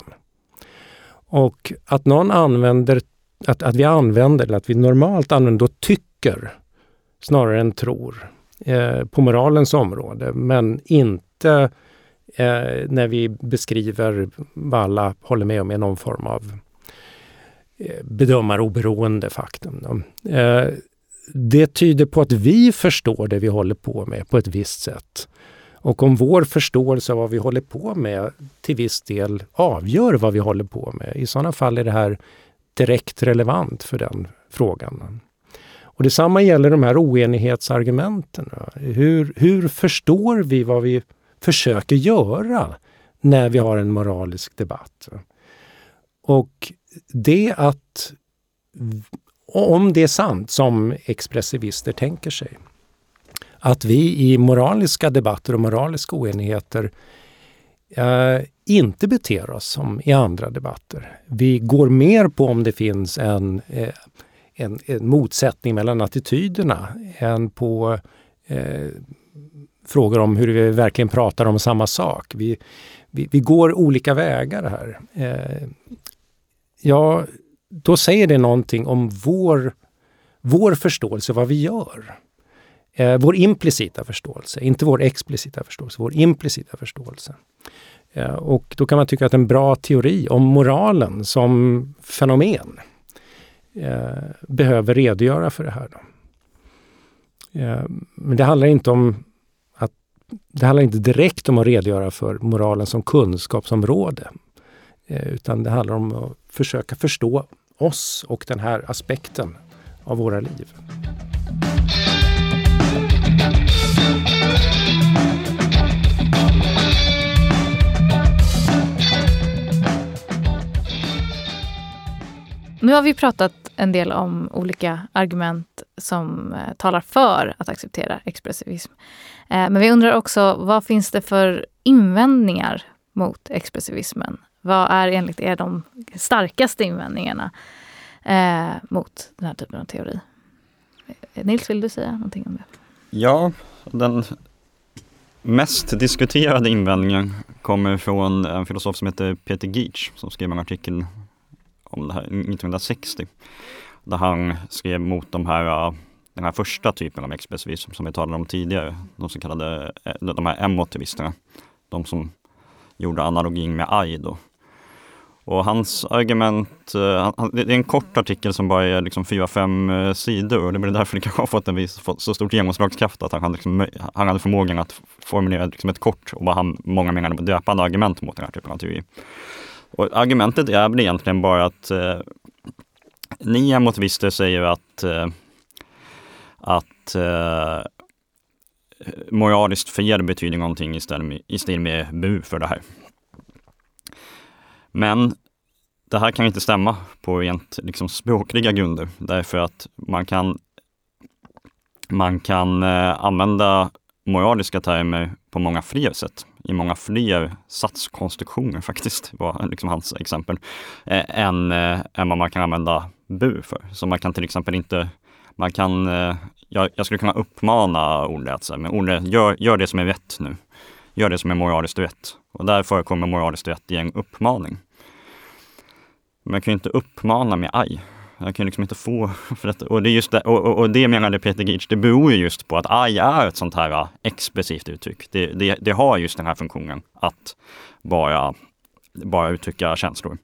Och att någon använder, att, att vi använder, eller att vi normalt använder och tycker snarare än tror eh, på moralens område, men inte eh, när vi beskriver vad alla håller med om i någon form av eh, bedömaroberoende faktum. Eh, det tyder på att vi förstår det vi håller på med på ett visst sätt. Och om vår förståelse av vad vi håller på med till viss del avgör vad vi håller på med, i sådana fall är det här direkt relevant för den frågan. Och detsamma gäller de här oenighetsargumenten. Hur, hur förstår vi vad vi försöker göra när vi har en moralisk debatt? Och det att, om det är sant som expressivister tänker sig, att vi i moraliska debatter och moraliska oenigheter eh, inte beter oss som i andra debatter. Vi går mer på om det finns en, eh, en, en motsättning mellan attityderna än på eh, frågor om hur vi verkligen pratar om samma sak. Vi, vi, vi går olika vägar här. Eh, ja, då säger det någonting om vår, vår förståelse vad vi gör. Eh, vår implicita förståelse, inte vår explicita förståelse, vår implicita förståelse. Eh, och då kan man tycka att en bra teori om moralen som fenomen eh, behöver redogöra för det här. Då. Eh, men det handlar inte om att det handlar inte direkt om att redogöra för moralen som kunskapsområde, eh, utan det handlar om att försöka förstå oss och den här aspekten av våra liv. Nu har vi pratat en del om olika argument som eh, talar för att acceptera expressivism. Eh, men vi undrar också, vad finns det för invändningar mot expressivismen? Vad är enligt er de starkaste invändningarna eh, mot den här typen av teori? Nils, vill du säga någonting om det? Ja, den mest diskuterade invändningen kommer från en filosof som heter Peter Geach som skrev en artikel om det här nittonhundrasextio. Där han skrev mot de här, den här första typen av expressivism som vi talade om tidigare. De så kallade de här emotivisterna. De som gjorde analogin med A I då. Och hans argument, det är en kort artikel som bara är liksom fyra, fem sidor. Och det blir därför det kanske har fått en viss, fått så stort genomslagskraft att han hade, liksom, han hade förmågan att formulera liksom ett kort och vad han, många menade var döpande argument mot den här typen av teori. Och argumentet är väl egentligen bara att eh, ni emotivister säger att, eh, att eh, moraliskt fel betyder någonting istället med, istället med bu för det här. Men det här kan inte stämma på rent liksom, språkliga grunder. Därför att man kan, man kan eh, använda moraliska termer på många fler sätt. I många fler satskonstruktioner faktiskt, var liksom hans exempel, eh, än, eh, än vad man kan använda bu för. Så man kan till exempel inte, man kan, eh, jag, jag skulle kunna uppmana Olle att säga, men Olle, gör, gör det som är rätt nu. Gör det som är moraliskt rätt. Och där förekommer moraliskt rätt i en uppmaning. Men man kan ju inte uppmana med aj. Jag kan liksom inte få för detta. Och det, är just det, och, och, och det menade Peter Geach, det beror ju just på att aj är ett sånt här expressivt uttryck. Det, det, det har just den här funktionen att bara, bara uttrycka känslor.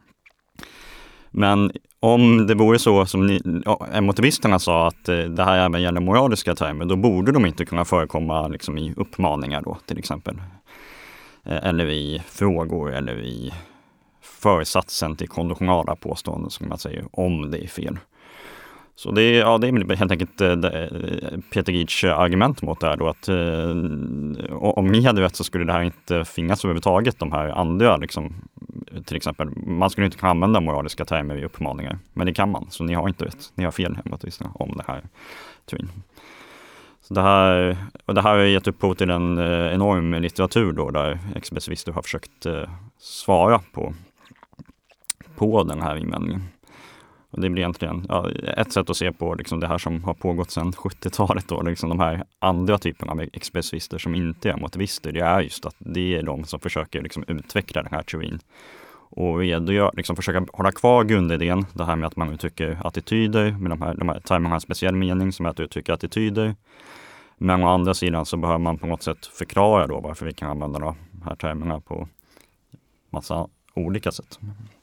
Men om det vore så som ni, emotivisterna sa att det här även gäller moraliska termer, då borde de inte kunna förekomma liksom i uppmaningar då, till exempel. Eller i frågor eller i försatsen till konditionala påståenden som man säger om det är fel. Så det är, ja, det är helt enkelt det, Peter Geachs argument mot det här då, att eh, om ni hade rätt så skulle det här inte finnas överhuvudtaget, de här andra liksom, till exempel, man skulle inte kunna använda moraliska termer i uppmaningar, men det kan man, så ni har inte rätt, ni har fel om det här teorin. Så det här, och det här har gett upphov till en eh, enorm litteratur då, där expressivister har försökt eh, svara på, på den här invändningen. Och det blir egentligen ja, ett sätt att se på liksom det här som har pågått sedan sjuttiotalet då, liksom de här andra typerna av expressivister som inte är motivister, det är just att det är de som försöker liksom utveckla den här teorin. Och redogör, liksom försöka hålla kvar grundidén, det här med att man uttrycker attityder, med de här, de här termerna har en speciell mening som är att uttrycka attityder. Men å andra sidan så behöver man på något sätt förklara då varför vi kan använda de här termerna på massa olika sätt.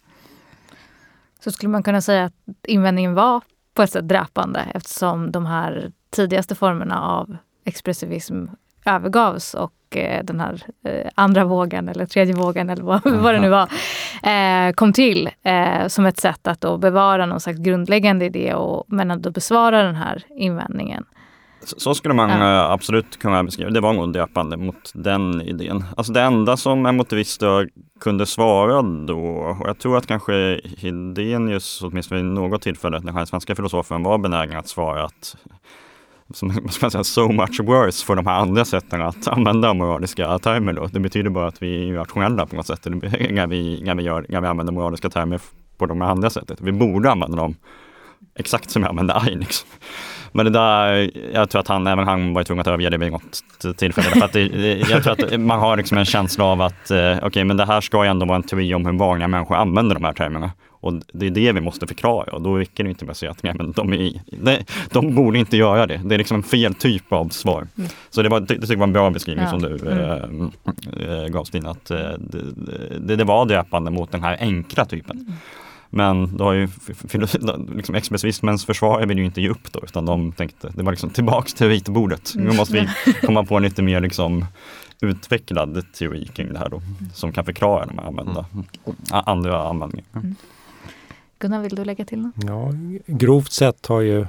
Så skulle man kunna säga att invändningen var på ett sätt dräpande eftersom de här tidigaste formerna av expressivism övergavs och eh, den här eh, andra vågen eller tredje vågen eller vad, vad det nu var eh, kom till eh, som ett sätt att då bevara någon slags grundläggande idé och, men att då besvara den här invändningen. Så, så skulle man ja. absolut kunna beskriva. Det var nog döpande mot den idén. Alltså det enda som emotivister kunde svara då, och jag tror att kanske Hildenius åtminstone vid något tillfälle, den här svenska filosofen, var benägen att svara att som man ska säga, so much worse för de här andra sätten att använda moraliska termer då. Det betyder bara att vi är rationella på något sätt när vi, när vi, gör, när vi använder moraliska termer på de här andra sättet. Vi borde använda dem exakt som jag använder aj liksom. Men det där, jag tror att han, även han var tvungen att överge det vid något tillfälle. För att det, jag tror att man har liksom en känsla av att eh, okej, okay, men det här ska ju ändå vara en teori om hur vanliga människor använder de här termerna. Och det är det vi måste förklara. Och då räcker det inte med att säga att nej, men de, är, de, de borde inte göra det. Det är liksom en fel typ av svar. Mm. Så det, var, det tycker jag var en bra beskrivning ja. som du mm. äh, gav, Stina. Att äh, det, det var döpande mot den här enkla typen. Mm. Men då har ju liksom expressivismens försvar vill ju inte ge upp då, utan de tänkte, det var liksom tillbaks till ritbordet. Nu måste vi komma på en lite mer liksom utvecklad teori kring det här då, som kan förklara de här använda, andra användningar. Mm. Gunnar, vill du lägga till något? Ja, grovt sett har ju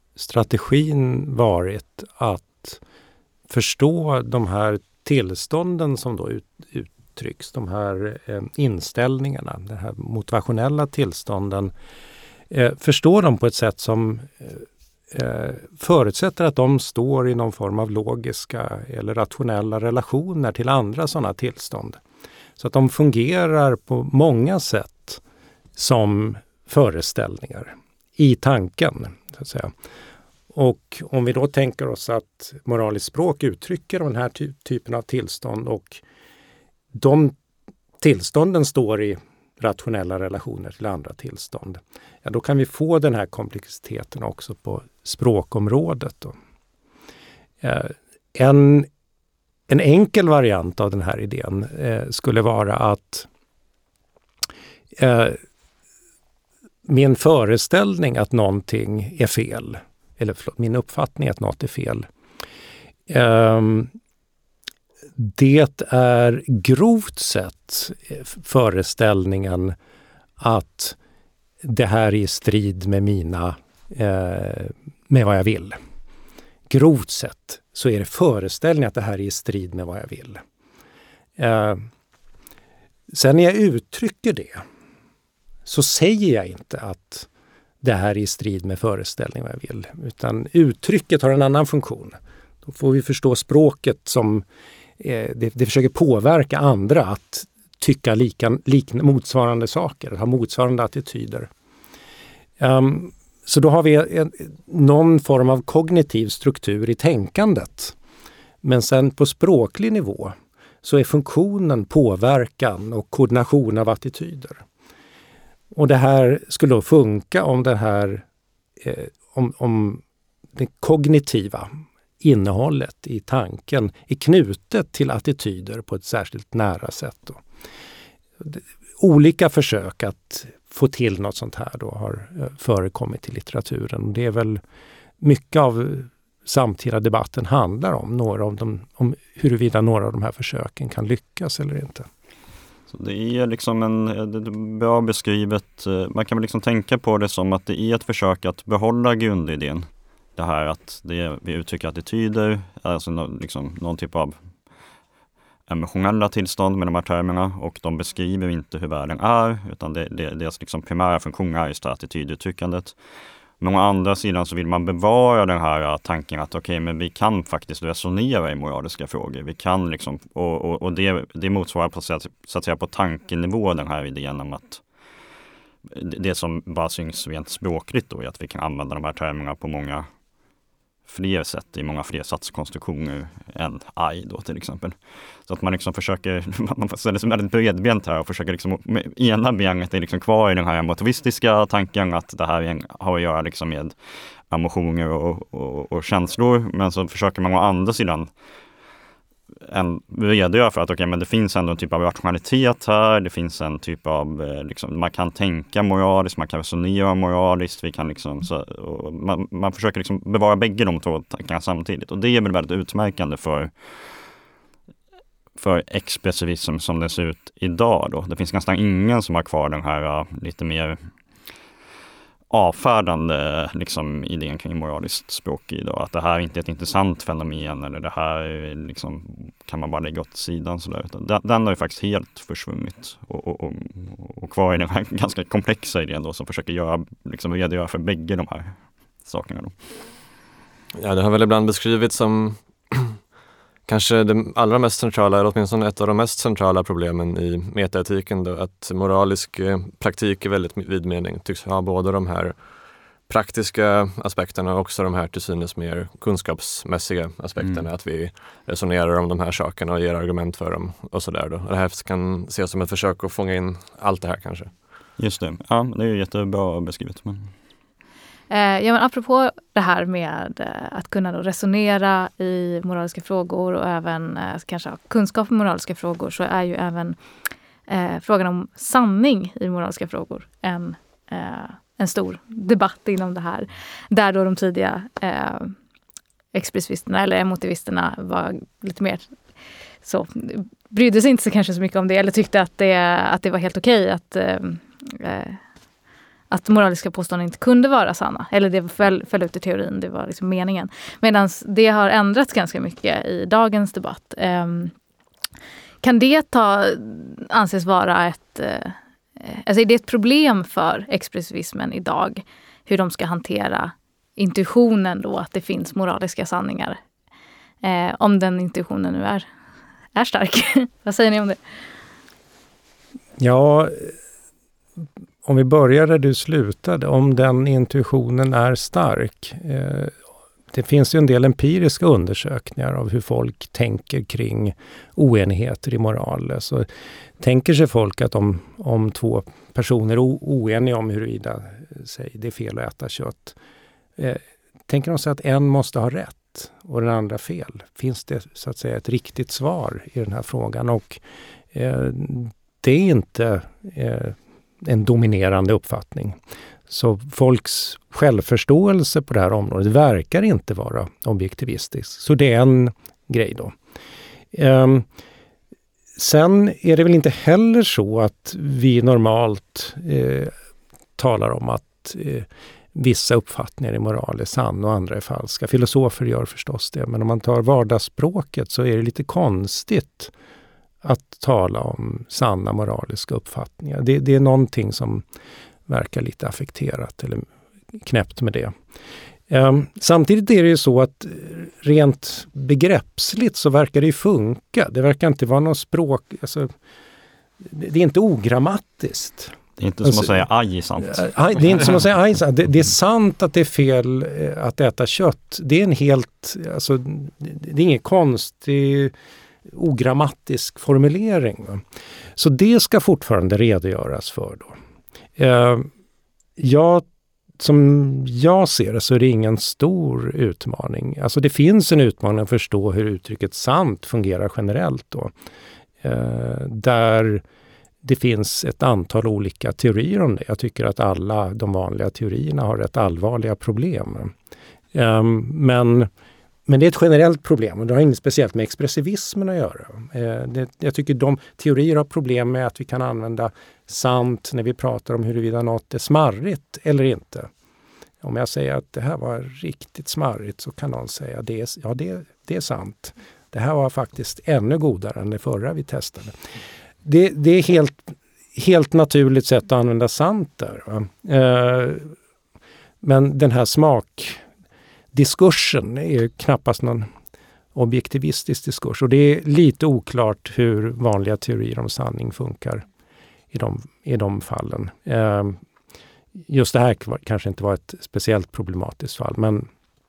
strategin varit att förstå de här tillstånden som då ut, ut uttrycks, de här eh, inställningarna, de här motivationella tillstånden, eh, förstår dem på ett sätt som eh, förutsätter att de står i någon form av logiska eller rationella relationer till andra sådana tillstånd. Så att de fungerar på många sätt som föreställningar i tanken, så att säga. Och om vi då tänker oss att moraliskt språk uttrycker den här ty- typen av tillstånd och de tillstånden står i rationella relationer till andra tillstånd, ja, då kan vi få den här komplexiteten också på språkområdet då. Eh, en, en enkel variant av den här idén eh, skulle vara att eh, min föreställning att någonting är fel, eller förlåt, min uppfattning att något är fel, eh, det är grovt sett föreställningen att det här är i strid med mina, eh, med vad jag vill. Grovt sett så är det föreställningen att det här är i strid med vad jag vill. Eh, sen när jag uttrycker det så säger jag inte att det här är i strid med föreställningen vad jag vill. Utan uttrycket har en annan funktion. Då får vi förstå språket som Det, det försöker påverka andra att tycka lika, lik, motsvarande saker, att ha motsvarande attityder. Um, så då har vi en, någon form av kognitiv struktur i tänkandet. Men sen på språklig nivå så är funktionen påverkan och koordination av attityder. Och det här skulle då funka om det här eh, om, om det kognitiva innehållet i tanken är knutet till attityder på ett särskilt nära sätt. Då. Olika försök att få till något sånt här då har förekommit i litteraturen. Det är väl mycket av samtida debatten handlar om, några av dem, om huruvida några av de här försöken kan lyckas eller inte. Så det är liksom en det är bra beskrivet. Man kan väl liksom tänka på det som att det är ett försök att behålla grundidén. Det här att det, vi uttrycker attityder, alltså no, liksom någon typ av emotionella tillstånd med de här termerna, och de beskriver inte hur världen är, utan det, det, deras liksom primära funktion är just attityduttryckandet. Men å andra sidan så vill man bevara den här tanken att okej, okay, men vi kan faktiskt resonera i moraliska frågor. Vi kan liksom, och, och, och det, det motsvarar på, så att säga på tankenivå den här idén om att det, det som bara syns rent språkligt då är att vi kan använda de här termerna på många fler sätt, i många fler satskonstruktioner än I då till exempel. Så att man liksom försöker, man ställer sig väldigt bredbent här och försöker liksom, med ena benet är liksom kvar i den här emotivistiska tanken att det här har att göra liksom med emotioner och, och, och känslor, men så försöker man å andra sidan en redogör för att okay, men det finns ändå en typ av rationalitet här, det finns en typ av liksom, man kan tänka moraliskt, man kan resonera moraliskt, vi kan liksom, så, och man, man försöker liksom bevara bägge de två tankarna samtidigt, och det är väl väldigt utmärkande för för expressivism som det ser ut idag då. Det finns nästan ingen som har kvar den här lite mer avfärdande liksom, idén kring moraliskt språk idag. Att det här inte är ett intressant fenomen eller det här liksom, kan man bara lägga åt sidan. Sådär. Den, den har ju faktiskt helt försvunnit och, och, och, och kvar i den här ganska komplexa idén då, som försöker göra, liksom, redogöra för bägge de här sakerna. Då. Ja, det har väl ibland beskrivits som kanske det allra mest centrala, eller åtminstone ett av de mest centrala problemen i metaetiken då, att moralisk eh, praktik i väldigt vid mening tycks ha både de här praktiska aspekterna och också de här till synes mer kunskapsmässiga aspekterna, mm. att vi resonerar om de här sakerna och ger argument för dem och sådär då. Det här kan ses som ett försök att fånga in allt det här kanske. Just det, ja det är ju jättebra beskrivet. Men... Ja, men apropå det här med att kunna då resonera i moraliska frågor och även kanske ha kunskap i moraliska frågor, så är ju även eh, frågan om sanning i moraliska frågor en, eh, en stor debatt inom det här. Där då de tidiga eh, expressivisterna eller emotivisterna var lite mer så, brydde sig inte så kanske så mycket om det, eller tyckte att det, att det var helt okej att eh, att moraliska påståenden inte kunde vara sanna. Eller det föll, föll ut i teorin, det var liksom meningen. Medan det har ändrats ganska mycket i dagens debatt. Um, kan det ta, anses vara ett... Uh, alltså är det ett problem för expressivismen idag? Hur de ska hantera intuitionen då, att det finns moraliska sanningar? Uh, om den intuitionen nu är, är stark. Vad säger ni om det? Ja... Om vi börjar där du slutade, om den intuitionen är stark. Eh, det finns ju en del empiriska undersökningar av hur folk tänker kring oenigheter i moral. Så tänker sig folk att om, om två personer är o- oeniga om huruvida säg, det är fel att äta kött, eh, tänker de sig att en måste ha rätt och den andra fel? Finns det så att säga ett riktigt svar i den här frågan? Och eh, det är inte... Eh, en dominerande uppfattning. Så folks självförståelse på det här området verkar inte vara objektivistisk. Så det är en grej då. Um, sen är det väl inte heller så att vi normalt eh, talar om att eh, vissa uppfattningar i moral är sanna och andra är falska. Filosofer gör förstås det, men om man tar vardagsspråket så är det lite konstigt att tala om sanna moraliska uppfattningar. Det, det är någonting som verkar lite affekterat eller knäppt med det. Um, samtidigt är det ju så att rent begreppsligt så verkar det ju funka. Det verkar inte vara någon språk... Alltså, det är inte ogrammatiskt. Det är inte som alltså, att säga aj sant. Det är inte som att säga aj sant. Det, det är sant att det är fel att äta kött. Det är en helt... Alltså, det är ingen konstig... ogrammatisk formulering. Så det ska fortfarande redogöras för då. Eh, jag, som jag ser det så är det ingen stor utmaning. Alltså det finns en utmaning att förstå hur uttrycket sant fungerar generellt då. Eh, där det finns ett antal olika teorier om det. Jag tycker att alla de vanliga teorierna har rätt allvarliga problem. Eh, men Men det är ett generellt problem och det har inget speciellt med expressivismen att göra. Eh, det, jag tycker de teorier har problem med att vi kan använda sant när vi pratar om huruvida något är smarrigt eller inte. Om jag säger att det här var riktigt smarrigt så kan någon säga det är, ja, det, det är sant. Det här var faktiskt ännu godare än det förra vi testade. Det, det är helt, helt naturligt sätt att använda sant där. Va? Eh, men den här smak... Diskursen är knappast någon objektivistisk diskurs och det är lite oklart hur vanliga teorier om sanning funkar i de, i de fallen. Eh, just det här kanske inte var ett speciellt problematiskt fall, men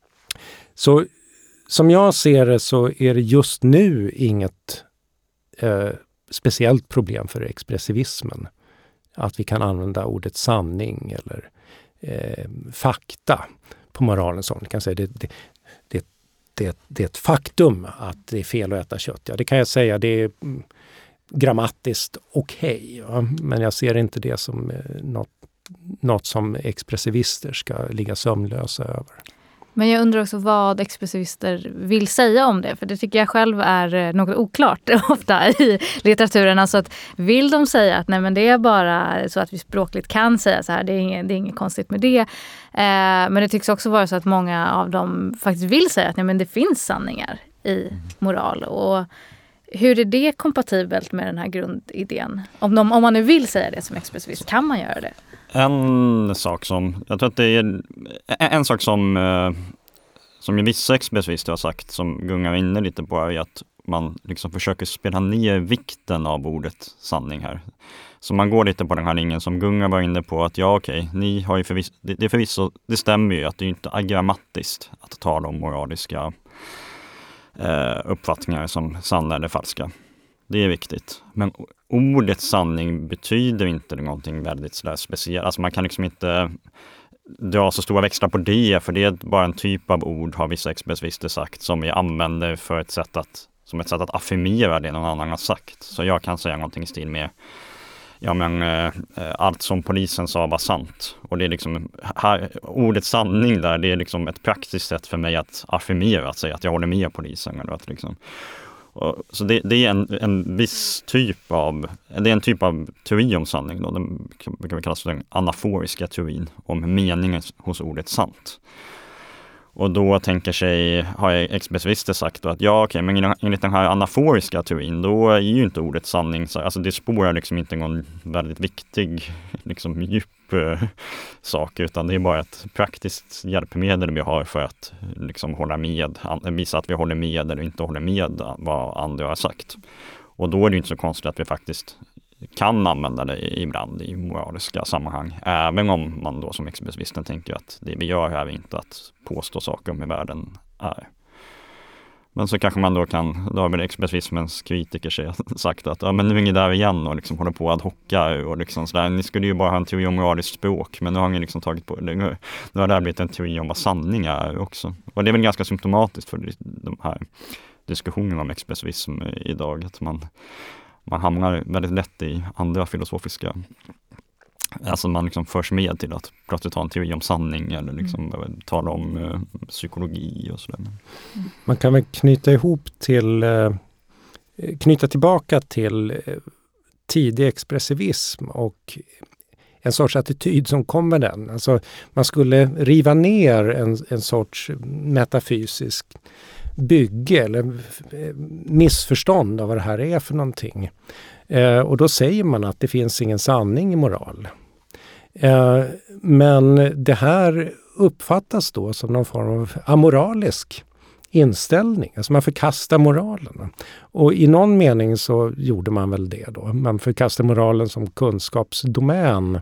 så som jag ser det så är det just nu inget eh, speciellt problem för expressivismen att vi kan använda ordet sanning eller eh, fakta på moralen som. Kan säga det, det, det, det, det är ett faktum att det är fel att äta kött. Ja, det kan jag säga, det är grammatiskt okej. Okay, ja. Men jag ser inte det som något, något som expressivister ska ligga sömnlösa över. Men jag undrar också vad expressivister vill säga om det. För det tycker jag själv är något oklart ofta i litteraturen. Alltså att vill de säga att nej, men det är bara så att vi språkligt kan säga så här. Det är inget, det är inget konstigt med det. Eh, men det tycks också vara så att många av dem faktiskt vill säga att nej, men det finns sanningar i moral. Och hur är det kompatibelt med den här grundidén? Om, de, om man nu vill säga det som expressivist, kan man göra det? En sak som, jag tror att det är en, en sak som, som ju vissa expressivister har sagt, som gungar inne lite på, är att man liksom försöker spela ner vikten av ordet sanning här. Så man går lite på den här linjen som Gunga var inne på, att ja okej, ni har ju förvisso, det, det, förvisso, det stämmer ju att det är inte agrammatiskt att tala om moraliska eh, uppfattningar som sanna eller falska. Det är viktigt. Men ordet sanning betyder inte någonting väldigt speciellt. Alltså man kan liksom inte dra så stora växlar på det, för det är bara en typ av ord, har vissa expressivister sagt, som vi använder för ett sätt att, som ett sätt att affirmera det någon annan har sagt. Så jag kan säga någonting i stil med ja men eh, allt som polisen sa var sant. Och det är liksom, här, ordet sanning där, det är liksom ett praktiskt sätt för mig att affirmera, att säga att jag håller med polisen. Eller att liksom, och, så det, det är en, en viss typ av, det är en typ av teori om sanning då. Den brukar vi kalla för den anaforiska teorin om meningen hos ordet sant. Och då tänker sig, har expressivister sagt då att ja okej, okay, men enligt den här anaforiska teorin då är ju inte ordet sanning, så, alltså det spårar liksom inte någon väldigt viktig liksom djup eh, sak, utan det är bara ett praktiskt hjälpmedel vi har för att liksom hålla med, visa att vi håller med eller inte håller med vad andra har sagt. Och då är det inte så konstigt att vi faktiskt kan använda det ibland i moraliska sammanhang. Även om man då som expressivisten tänker att det vi gör här är inte att påstå saker om hur världen är. Men så kanske man då kan, då har väl expressivismens kritiker sagt att ja, men nu är ni där igen och liksom håller på att hocka och liksom sådär. Ni skulle ju bara ha en teori om moraliskt språk, men nu har ni liksom tagit på det. Nu, nu har det här blivit en teori om vad sanning är också. Och det är väl ganska symptomatiskt för de här diskussionerna om expressivism idag, att man Man hamnar väldigt lätt i andra filosofiska, alltså man liksom förs med till att plötsligt ha en teori om sanning eller liksom mm. tala om eh, psykologi och sådär. Mm. Man kan väl knyta ihop till, eh, knyta tillbaka till eh, tidig expressivism och en sorts attityd som kom med den. Alltså man skulle riva ner en, en sorts metafysisk bygge eller missförstånd av vad det här är för någonting. Eh, och då säger man att det finns ingen sanning i moral. Eh, men det här uppfattas då som någon form av amoralisk inställning. Alltså man förkastar moralen. Och i någon mening så gjorde man väl det då. Man förkastar moralen som kunskapsdomän.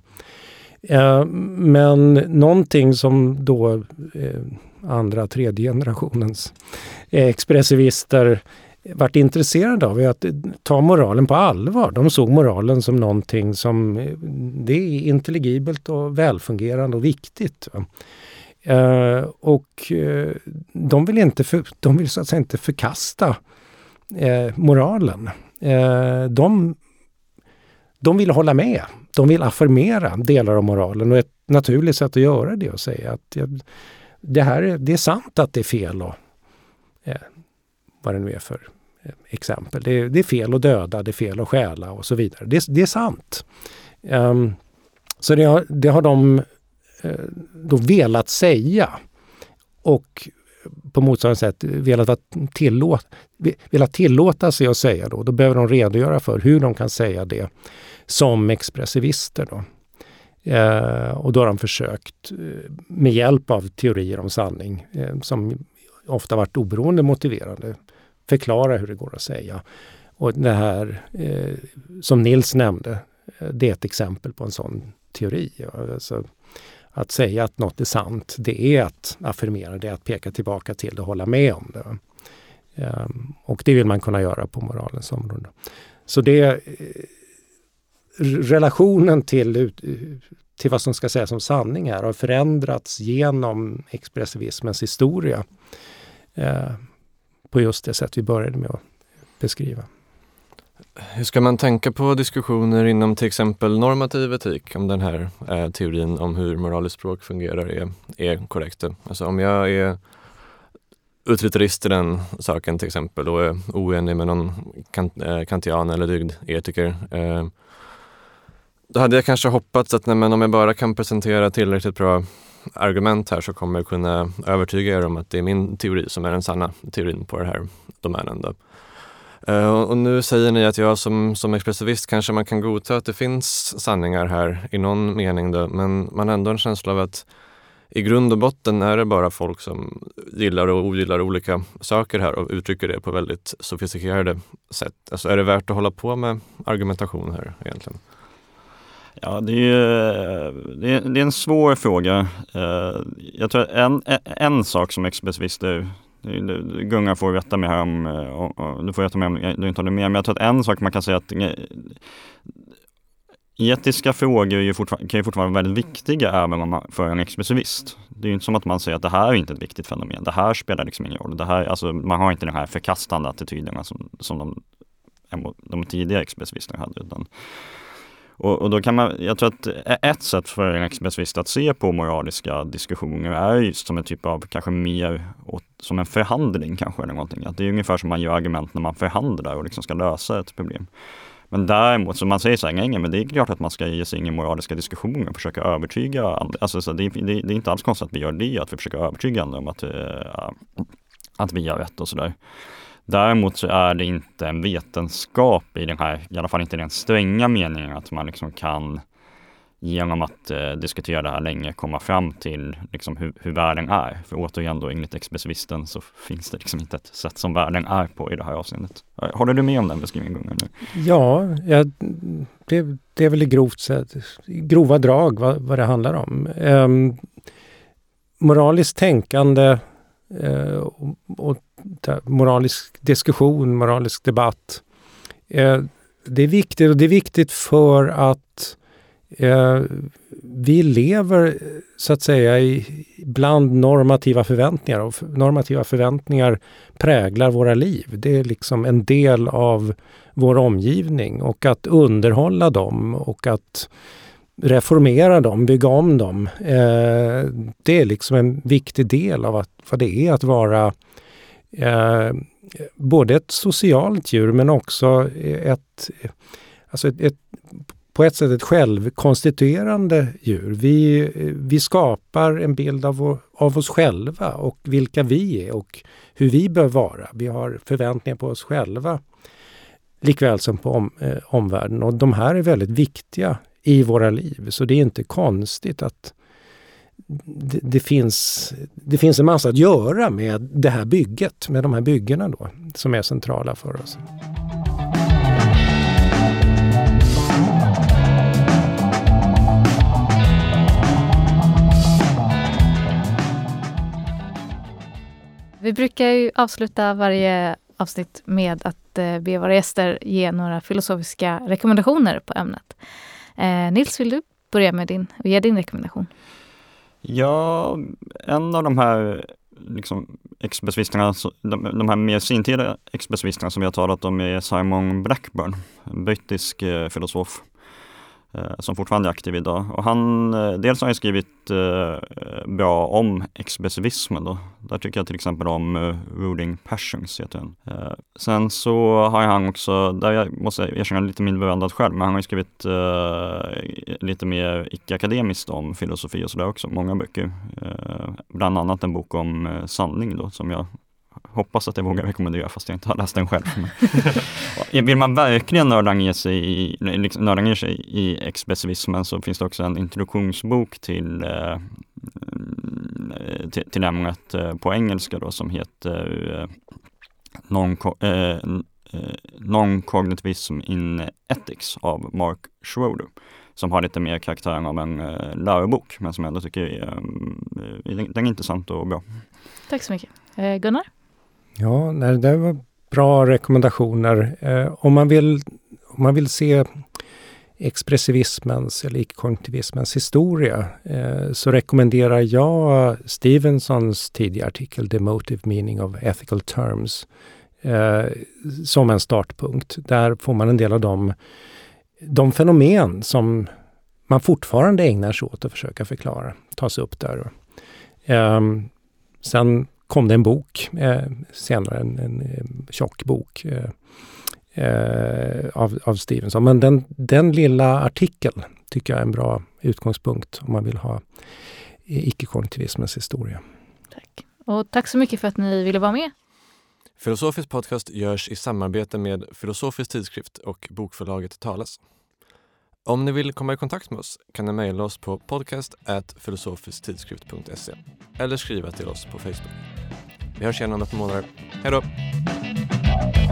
Eh, men någonting som då eh, andra, tredje generationens expressivister varit intresserade av är att ta moralen på allvar. De såg moralen som någonting som det är intelligibelt och välfungerande och viktigt. Uh, och uh, de vill inte för, de vill så att säga inte förkasta uh, moralen. Uh, de, de vill hålla med. De vill affirmera delar av moralen, och ett naturligt sätt att göra det är att säga att uh, det här är, det är sant att det är fel och uh, vad det nu är för uh, exempel. Det är, det är fel att döda, det är fel att stjäla och så vidare. Det, det är sant. Um, så det har, det har de då velat säga, och på motsvarande sätt velat, tillåta, velat tillåta sig att säga då. Då behöver de redogöra för hur de kan säga det som expressivister då. Eh, och då har de försökt med hjälp av teorier om sanning eh, som ofta varit oberoende motiverande förklara hur det går att säga. Och det här eh, som Nils nämnde, det är ett exempel på en sån teori. Alltså, att säga att något är sant, det är att affirmera, det är att peka tillbaka till det och hålla med om det. Um, och det vill man kunna göra på moralens område. Så det relationen till, till vad som ska sägas som sanning här har förändrats genom expressivismens historia uh, på just det sätt vi började med att beskriva. Hur ska man tänka på diskussioner inom till exempel normativ etik, om den här eh, teorin om hur moraliskt språk fungerar är, är korrekt? Alltså om jag är utilitarist i den saken till exempel och är oenig med någon kant, eh, kantian eller dygdetiker, eh, då hade jag kanske hoppats att nej, men om jag bara kan presentera tillräckligt bra argument här så kommer jag kunna övertyga er om att det är min teori som är den sanna teorin på den här domänen då. Uh, och nu säger ni att jag som, som expressivist kanske man kan godta att det finns sanningar här i någon mening då, men man har ändå en känsla av att i grund och botten är det bara folk som gillar och ogillar olika saker här och uttrycker det på väldigt sofistikerade sätt. Alltså är det värt att hålla på med argumentation här egentligen? Ja, det är, det är, det är en svår fråga. Jag tror en, en sak som expressivister, Gunnar får veta mer om, och, och, du får veta mer om du inte håller med, men jag tror att en sak man kan säga att etiska frågor är ju fortfar- kan ju fortfarande vara väldigt viktiga även om man för en expressivist. Det är ju inte som att man säger att det här är inte ett viktigt fenomen. Det här spelar liksom ingen roll. Det här, alltså, man har inte de här förkastande attityderna som, som de, de tidiga expressivisterna hade. Utan, och, och då kan man, jag tror att ett sätt för en expressivist att se på moraliska diskussioner är just som en typ av kanske mer åt, som en förhandling kanske eller någonting. Att det är ungefär som man gör argument när man förhandlar och liksom ska lösa ett problem. Men däremot, så man säger så här, nej, men det är klart att man ska ge sig in i moraliska diskussioner och försöka övertyga andra. Alltså, så det, det, det är inte alls konstigt att vi gör det, att vi försöker övertyga andra om att, äh, att vi gör rätt och sådär. Däremot så är det inte en vetenskap i den här, i alla fall inte den stränga meningen att man liksom kan genom att eh, diskutera det här länge komma fram till liksom, hur, hur världen är. För återigen då, enligt expressivisten så finns det liksom inte ett sätt som världen är på i det här avseendet. Håller du med om den beskrivningen nu? Ja, ja det, det är väl i grovt sätt, grova drag vad, vad det handlar om. Um, moraliskt tänkande uh, och, och moralisk diskussion, moralisk debatt. Uh, det är viktigt, och det är viktigt för att uh, vi lever så att säga i, bland normativa förväntningar, och normativa förväntningar präglar våra liv. Det är liksom en del av vår omgivning, och att underhålla dem och att reformera dem, bygga om dem. Eh, det är liksom en viktig del av att, vad det är att vara eh, både ett socialt djur men också ett, alltså ett, ett på ett sätt ett självkonstituerande djur. Vi, vi skapar en bild av, vår, av oss själva och vilka vi är och hur vi bör vara. Vi har förväntningar på oss själva likväl som på om, eh, omvärlden. Och de här är väldigt viktiga i våra liv. Så det är inte konstigt att det, det, finns, det finns en massa att göra med det här bygget, med de här byggena då, som är centrala för oss. Vi brukar ju avsluta varje avsnitt med att eh, be våra gäster ge några filosofiska rekommendationer på ämnet. Eh, Nils, vill du börja med din, och ge din rekommendation? Ja, en av de här liksom, expressivisterna, de, de här mer sentida expressivisterna som vi har talat om är Simon Blackburn, en brittisk eh, filosof eh, som fortfarande är aktiv idag. Och han, eh, dels har han skrivit eh, bra om expressivismen då. Där tycker jag till exempel om eh, Ruling Passions heter den. Eh, sen så har han också, där jag måste erkänna lite mindre bevandrad själv, men han har skrivit eh, lite mer icke-akademiskt om filosofi och sådär också, många böcker. Eh, bland annat en bok om eh, sanning då, som jag hoppas att jag vågar rekommendera fast jag inte har läst den själv. Vill man verkligen nörda ner sig i, liksom, nörda ner sig i expressivismen så finns det också en introduktionsbok till, eh, till, till ämnet eh, på engelska då, som heter eh, non, eh, Non-Cognitivism in Ethics av Mark Schroeder, som har lite mer karaktären av en eh, lärobok, men som jag ändå tycker är, eh, den är intressant och bra. Tack så mycket. Eh, Gunnar? Ja, nej, det var bra rekommendationer. Eh, om, man vill, om man vill se expressivismens eller icke-kognitivismens historia eh, så rekommenderar jag Stevensons tidiga artikel The Motive Meaning of Ethical Terms eh, som en startpunkt. Där får man en del av de, de fenomen som man fortfarande ägnar sig åt att försöka förklara, tas upp där. Eh, sen kom det en bok, eh, senare en, en, en tjock bok eh, eh, av, av Stevenson. Men den, den lilla artikeln tycker jag är en bra utgångspunkt om man vill ha icke-kognitivismens historia. Tack. Och tack så mycket för att ni ville vara med. Filosofisk podcast görs i samarbete med Filosofisk tidskrift och bokförlaget Thales. Om ni vill komma i kontakt med oss kan ni mejla oss på podcast at filosofisktidskrift punkt se eller skriva till oss på Facebook. Vi hörs igen om ett månader. Hej då!